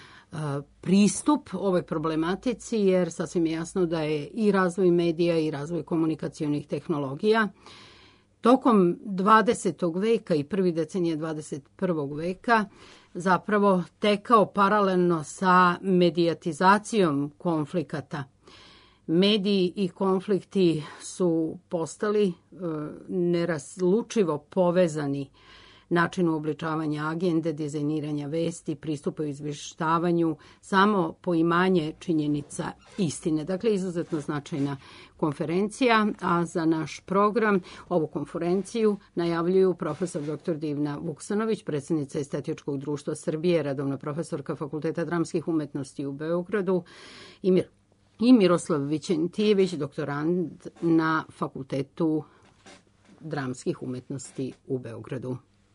pristup ovoj problematici, jer sasvim je jasno da je i razvoj medija i razvoj komunikacionih tehnologija tokom dvadesetog veka i prvi decenije dvadeset prvog veka zapravo tekao paralelno sa medijatizacijom konflikata. Mediji i konflikti su postali nerazlučivo povezani načinu obličavanja agende, dizajniranja vesti, pristupa u izvještavanju, samo poimanje činjenica istine. Dakle, izuzetno značajna konferencija, a za naš program ovu konferenciju najavljuju profesor doktor Divna Vuksanović, predsjednica Estetičkog društva Srbije, redovna profesorka Fakulteta dramskih umetnosti u Beogradu, i Mir i Miroslav Vićentijević, doktorant na Fakultetu dramskih umetnosti u Beogradu.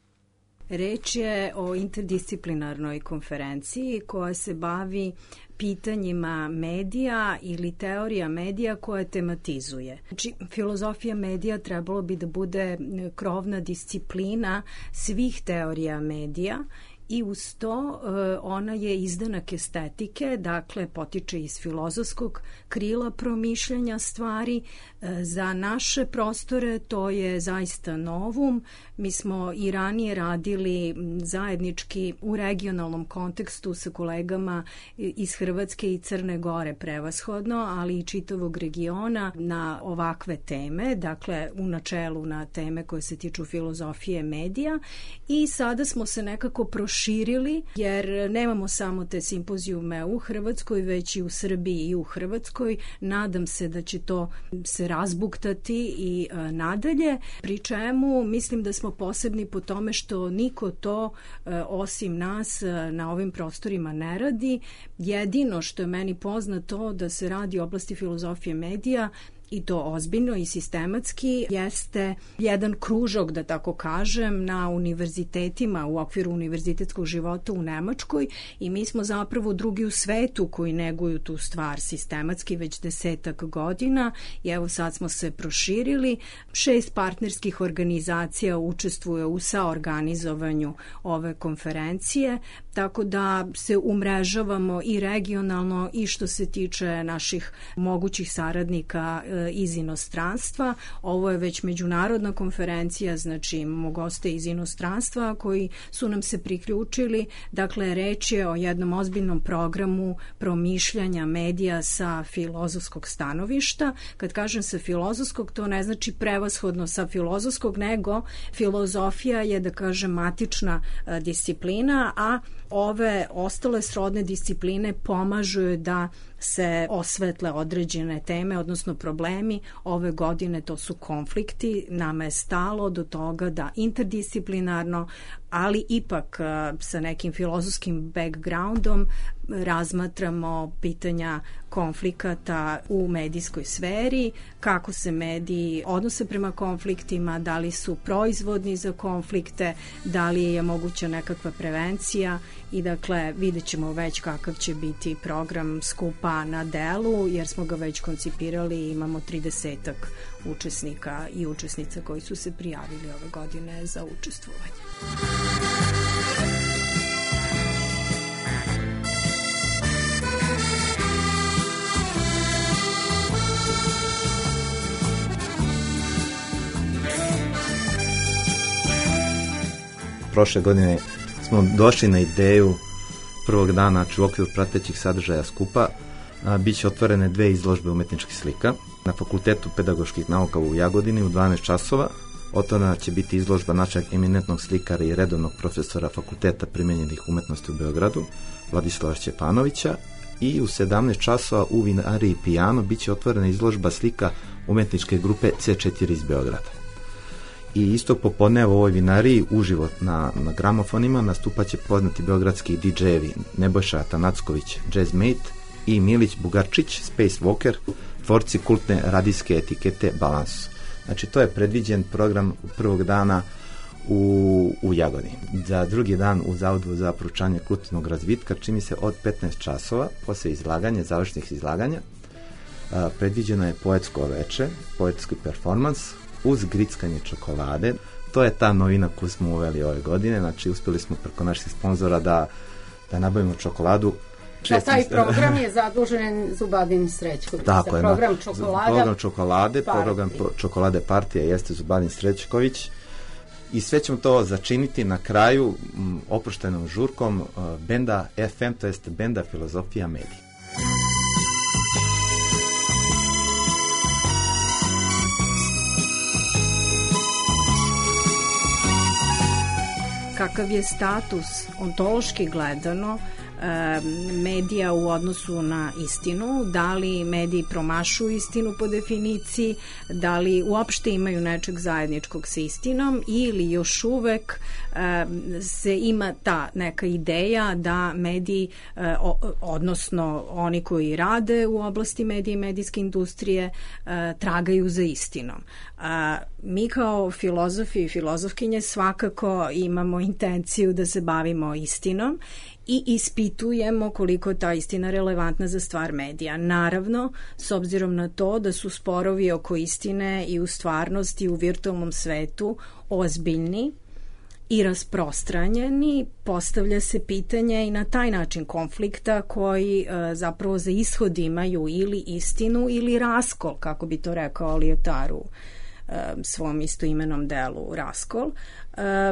Reč je o interdisciplinarnoj konferenciji koja se bavi pitanjima medija ili teorija medija koja tematizuje. Znači, filozofija medija trebalo bi da bude krovna disciplina svih teorija medija i uz to ona je izdanak estetike, dakle potiče iz filozofskog krila promišljanja stvari. Za naše prostore to je zaista novum. Mi smo i ranije radili zajednički u regionalnom kontekstu sa kolegama iz Hrvatske i Crne Gore prevashodno, ali i čitavog regiona na ovakve teme, dakle u načelu na teme koje se tiču filozofije medija, i sada smo se nekako proširili jer nemamo samo te simpozijume u Hrvatskoj, već i u Srbiji i u Hrvatskoj. Nadam se da će to se razbuktati i a, nadalje, pri čemu mislim da smo posebni po tome što niko to a, osim nas a, na ovim prostorima ne radi. Jedino što je meni poznato da se radi u oblasti filozofije medija, i to ozbiljno i sistematski, jeste jedan kružok, da tako kažem, na univerzitetima u okviru univerzitetskog života u Nemačkoj, i mi smo zapravo drugi u svetu koji neguju tu stvar sistematski već desetak godina, i evo sad smo se proširili. Šest partnerskih organizacija učestvuje u saorganizovanju ove konferencije, tako da se umrežavamo i regionalno i što se tiče naših mogućih saradnika iz inostranstva. Ovo je već međunarodna konferencija, znači imamo goste iz inostranstva koji su nam se priključili. Dakle, reč je o jednom ozbiljnom programu promišljanja medija sa filozofskog stanovišta. Kad kažem sa filozofskog, to ne znači prevashodno sa filozofskog, nego filozofija je, da kažem, matična disciplina, a ove ostale srodne discipline pomažu da se osvetle određene teme, odnosno problemi. Ove godine to su konflikti. Nama je stalo do toga da interdisciplinarno, ali ipak sa nekim filozofskim backgroundom razmatramo pitanja konflikata u medijskoj sferi, kako se mediji odnose prema konfliktima, da li su proizvodni za konflikte, da li je moguća nekakva prevencija, i dakle vidjet ćemo već kakav će biti program skupa na delu, jer smo ga već koncipirali i imamo tridesetak učesnika i učesnica koji su se prijavili ove godine za učestvovanje. Prošle godine smo došli na ideju prvog dana, znači u okviru pratećih sadržaja skupa, a, bit će otvorene dve izložbe umetničkih slika. Na Fakultetu pedagoških nauka u Jagodini u dvanaest časova otvorena će biti izložba našeg eminentnog slikara i redovnog profesora Fakulteta primenjenih umetnosti u Beogradu, Vladislava Šćepanovića, i u sedamnaest časova u vinariji Pijano bit će otvorena izložba slika umetničke grupe C četiri iz Beograda. I istog popodneva u ovoj vinariji uživo na, na gramofonima nastupaće poznati beogradski di džejevi Nebojša Atanacković, Jazzmate, i Milić Bugarčić, Space Walker, tvorci kultne radijske etikete Balans. Znači, to je predviđen program prvog dana u, u Jagodini. Za drugi dan u Zavodu za proučavanje kulturnog razvitka, čini se od petnaest časova, posle izlaganja, završnih izlaganja, a, predviđeno je poetsko veče, poetski performans uz grickanje čokolade. To je ta novina koju smo uveli ove godine, znači uspjeli smo preko naših sponzora da, da nabavimo čokoladu. Za taj program je zadužen Zubadin Srećković. Tako je, program na, čokolada, program čokolade, partije. program po, čokolade partija jeste Zubadin Srećković. I sve ćemo to začiniti na kraju m, oproštenom žurkom uh, benda F M, to jest benda Filozofija Medija. Kakav je status ontološki gledano medija u odnosu na istinu, da li mediji promašuju istinu po definiciji, da li uopšte imaju nečeg zajedničkog sa istinom ili još uvek se ima ta neka ideja da mediji, odnosno oni koji rade u oblasti medija i medijske industrije, tragaju za istinom. Mi kao filozofi i filozofkinje svakako imamo intenciju da se bavimo istinom i ispitujemo koliko je ta istina relevantna za stvar medija. Naravno, s obzirom na to da su sporovi oko istine i u stvarnosti i u virtualnom svetu ozbiljni i rasprostranjeni, postavlja se pitanje i na taj način konflikta koji e, zapravo za ishod imaju ili istinu ili raskol, kako bi to rekao Lyotard u e, svom istoimenom delu Raskol. E,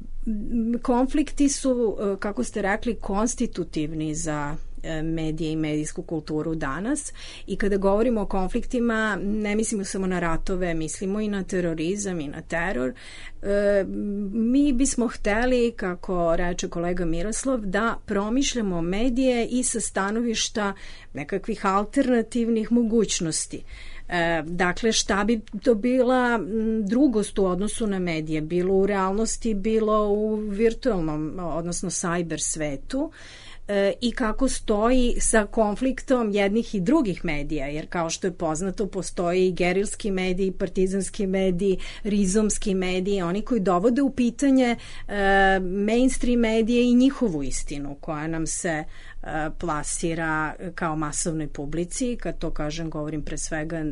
konflikti su, kako ste rekli, konstitutivni za medije i medijsku kulturu danas i kada govorimo o konfliktima ne mislimo samo na ratove, mislimo i na terorizam i na teror. E, mi bismo hteli, kako reče kolega Miroslav, da promišljamo medije i sa stanovišta nekakvih alternativnih mogućnosti. E, dakle, šta bi to bila drugost u odnosu na medije, bilo u realnosti, bilo u virtualnom, odnosno cyber svetu, e, i kako stoji sa konfliktom jednih i drugih medija, jer kao što je poznato postoji i gerilski mediji, partizanski mediji, rizomski mediji, oni koji dovode u pitanje e, mainstream medije i njihovu istinu koja nam se plasira kao masovnoj publici. Kad to kažem, govorim pre svega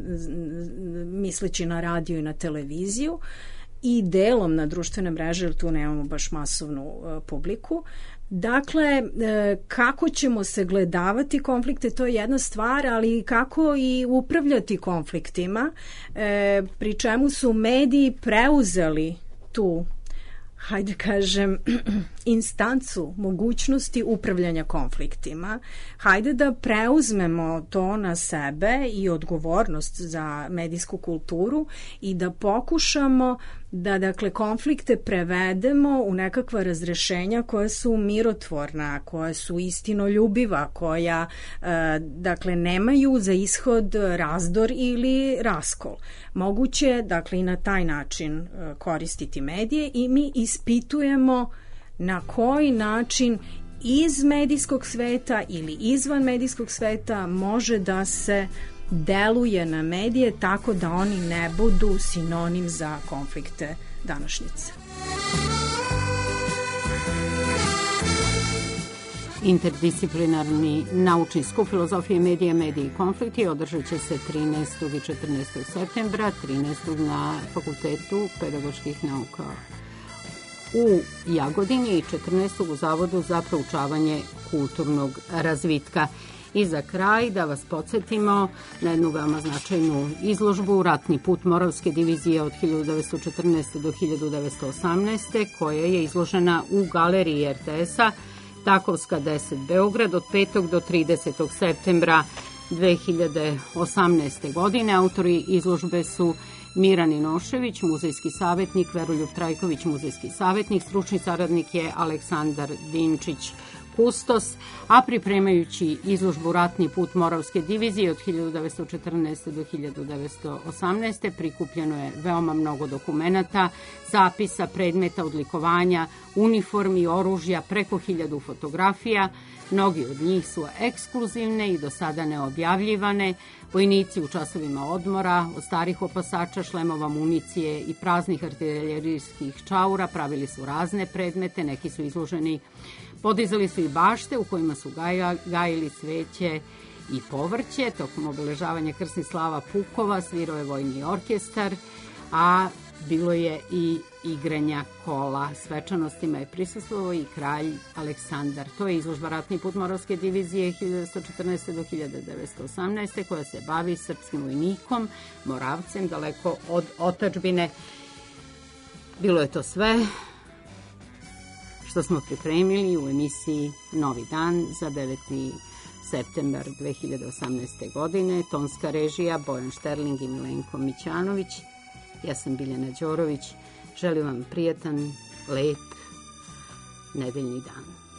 misleći na radio i na televiziju i delom na društvene mreže, jer tu nemamo baš masovnu publiku. Dakle, kako ćemo se gledavati konflikte, to je jedna stvar, ali kako i upravljati konfliktima, pri čemu su mediji preuzeli tu, hajde kažem, instancu mogućnosti upravljanja konfliktima. Hajde da preuzmemo to na sebe i odgovornost za medijsku kulturu i da pokušamo da, dakle, konflikte prevedemo u nekakva razrešenja koja su mirotvorna, koja su istinoljubiva, koja, e, dakle, nemaju za ishod razdor ili raskol. Moguće je, dakle, i na taj način e, koristiti medije i mi ispitujemo na koji način iz medijskog sveta ili izvan medijskog sveta može da se deluje na medije tako da oni ne budu sinonim za konflikte današnjice. Interdisciplinarni naučni skup filozofije medija, mediji i konflikti održat će se trinaestog i četrnaestog septembra, trinaestog na Fakultetu pedagoških nauka u Jagodini i četrnaestog u Zavodu za proučavanje kulturnog razvitka. I za kraj da vas podsjetimo na jednu veoma značajnu izložbu Ratni put Moravske divizije od hiljadu devetsto četrnaeste. do hiljadu devetsto osamnaeste. koja je izložena u galeriji R T S-a Takovska deset Beograd od petog do tridesetog septembra dve hiljade osamnaeste. godine. Autori izložbe su Miran Inošević, muzejski savjetnik, Veroljub Trajković, muzejski savjetnik, stručni saradnik je Aleksandar Dinčić, kustos, a pripremajući izložbu Ratni put Moravske divizije od hiljadu devetsto četrnaeste. do hiljadu devetsto osamnaeste. prikupljeno je veoma mnogo dokumenata, zapisa, predmeta, odlikovanja, uniformi, oružja, preko hiljadu fotografija. Mnogi od njih su ekskluzivne i do sada neobjavljivane. Vojnici u časovima odmora, od starih opasača, šlemova, municije i praznih artiljerijskih čaura pravili su razne predmete, neki su izloženi. Podizali su i bašte u kojima su gaja, gajili cveće i povrće. Tokom obeležavanja krsnih slava Pukova svirao je vojni orkestar, a bilo je i igranja kola. Svečanostima je prisustvovao i kralj Aleksandar. To je izložba Ratni put Moravske divizije hiljadu devetsto četrnaeste. do hiljadu devetsto osamnaeste. koja se bavi srpskim vojnikom, Moravcem, daleko od otadžbine. Bilo je to sve što smo pripremili u emisiji Novi dan za deveti septembar dve hiljade osamnaeste. godine. Tonska režija Bojan Šterling i Milenko Mićanović. Ja sam Biljana Đorović. Želim vam prijatan, lep, nedeljni dan.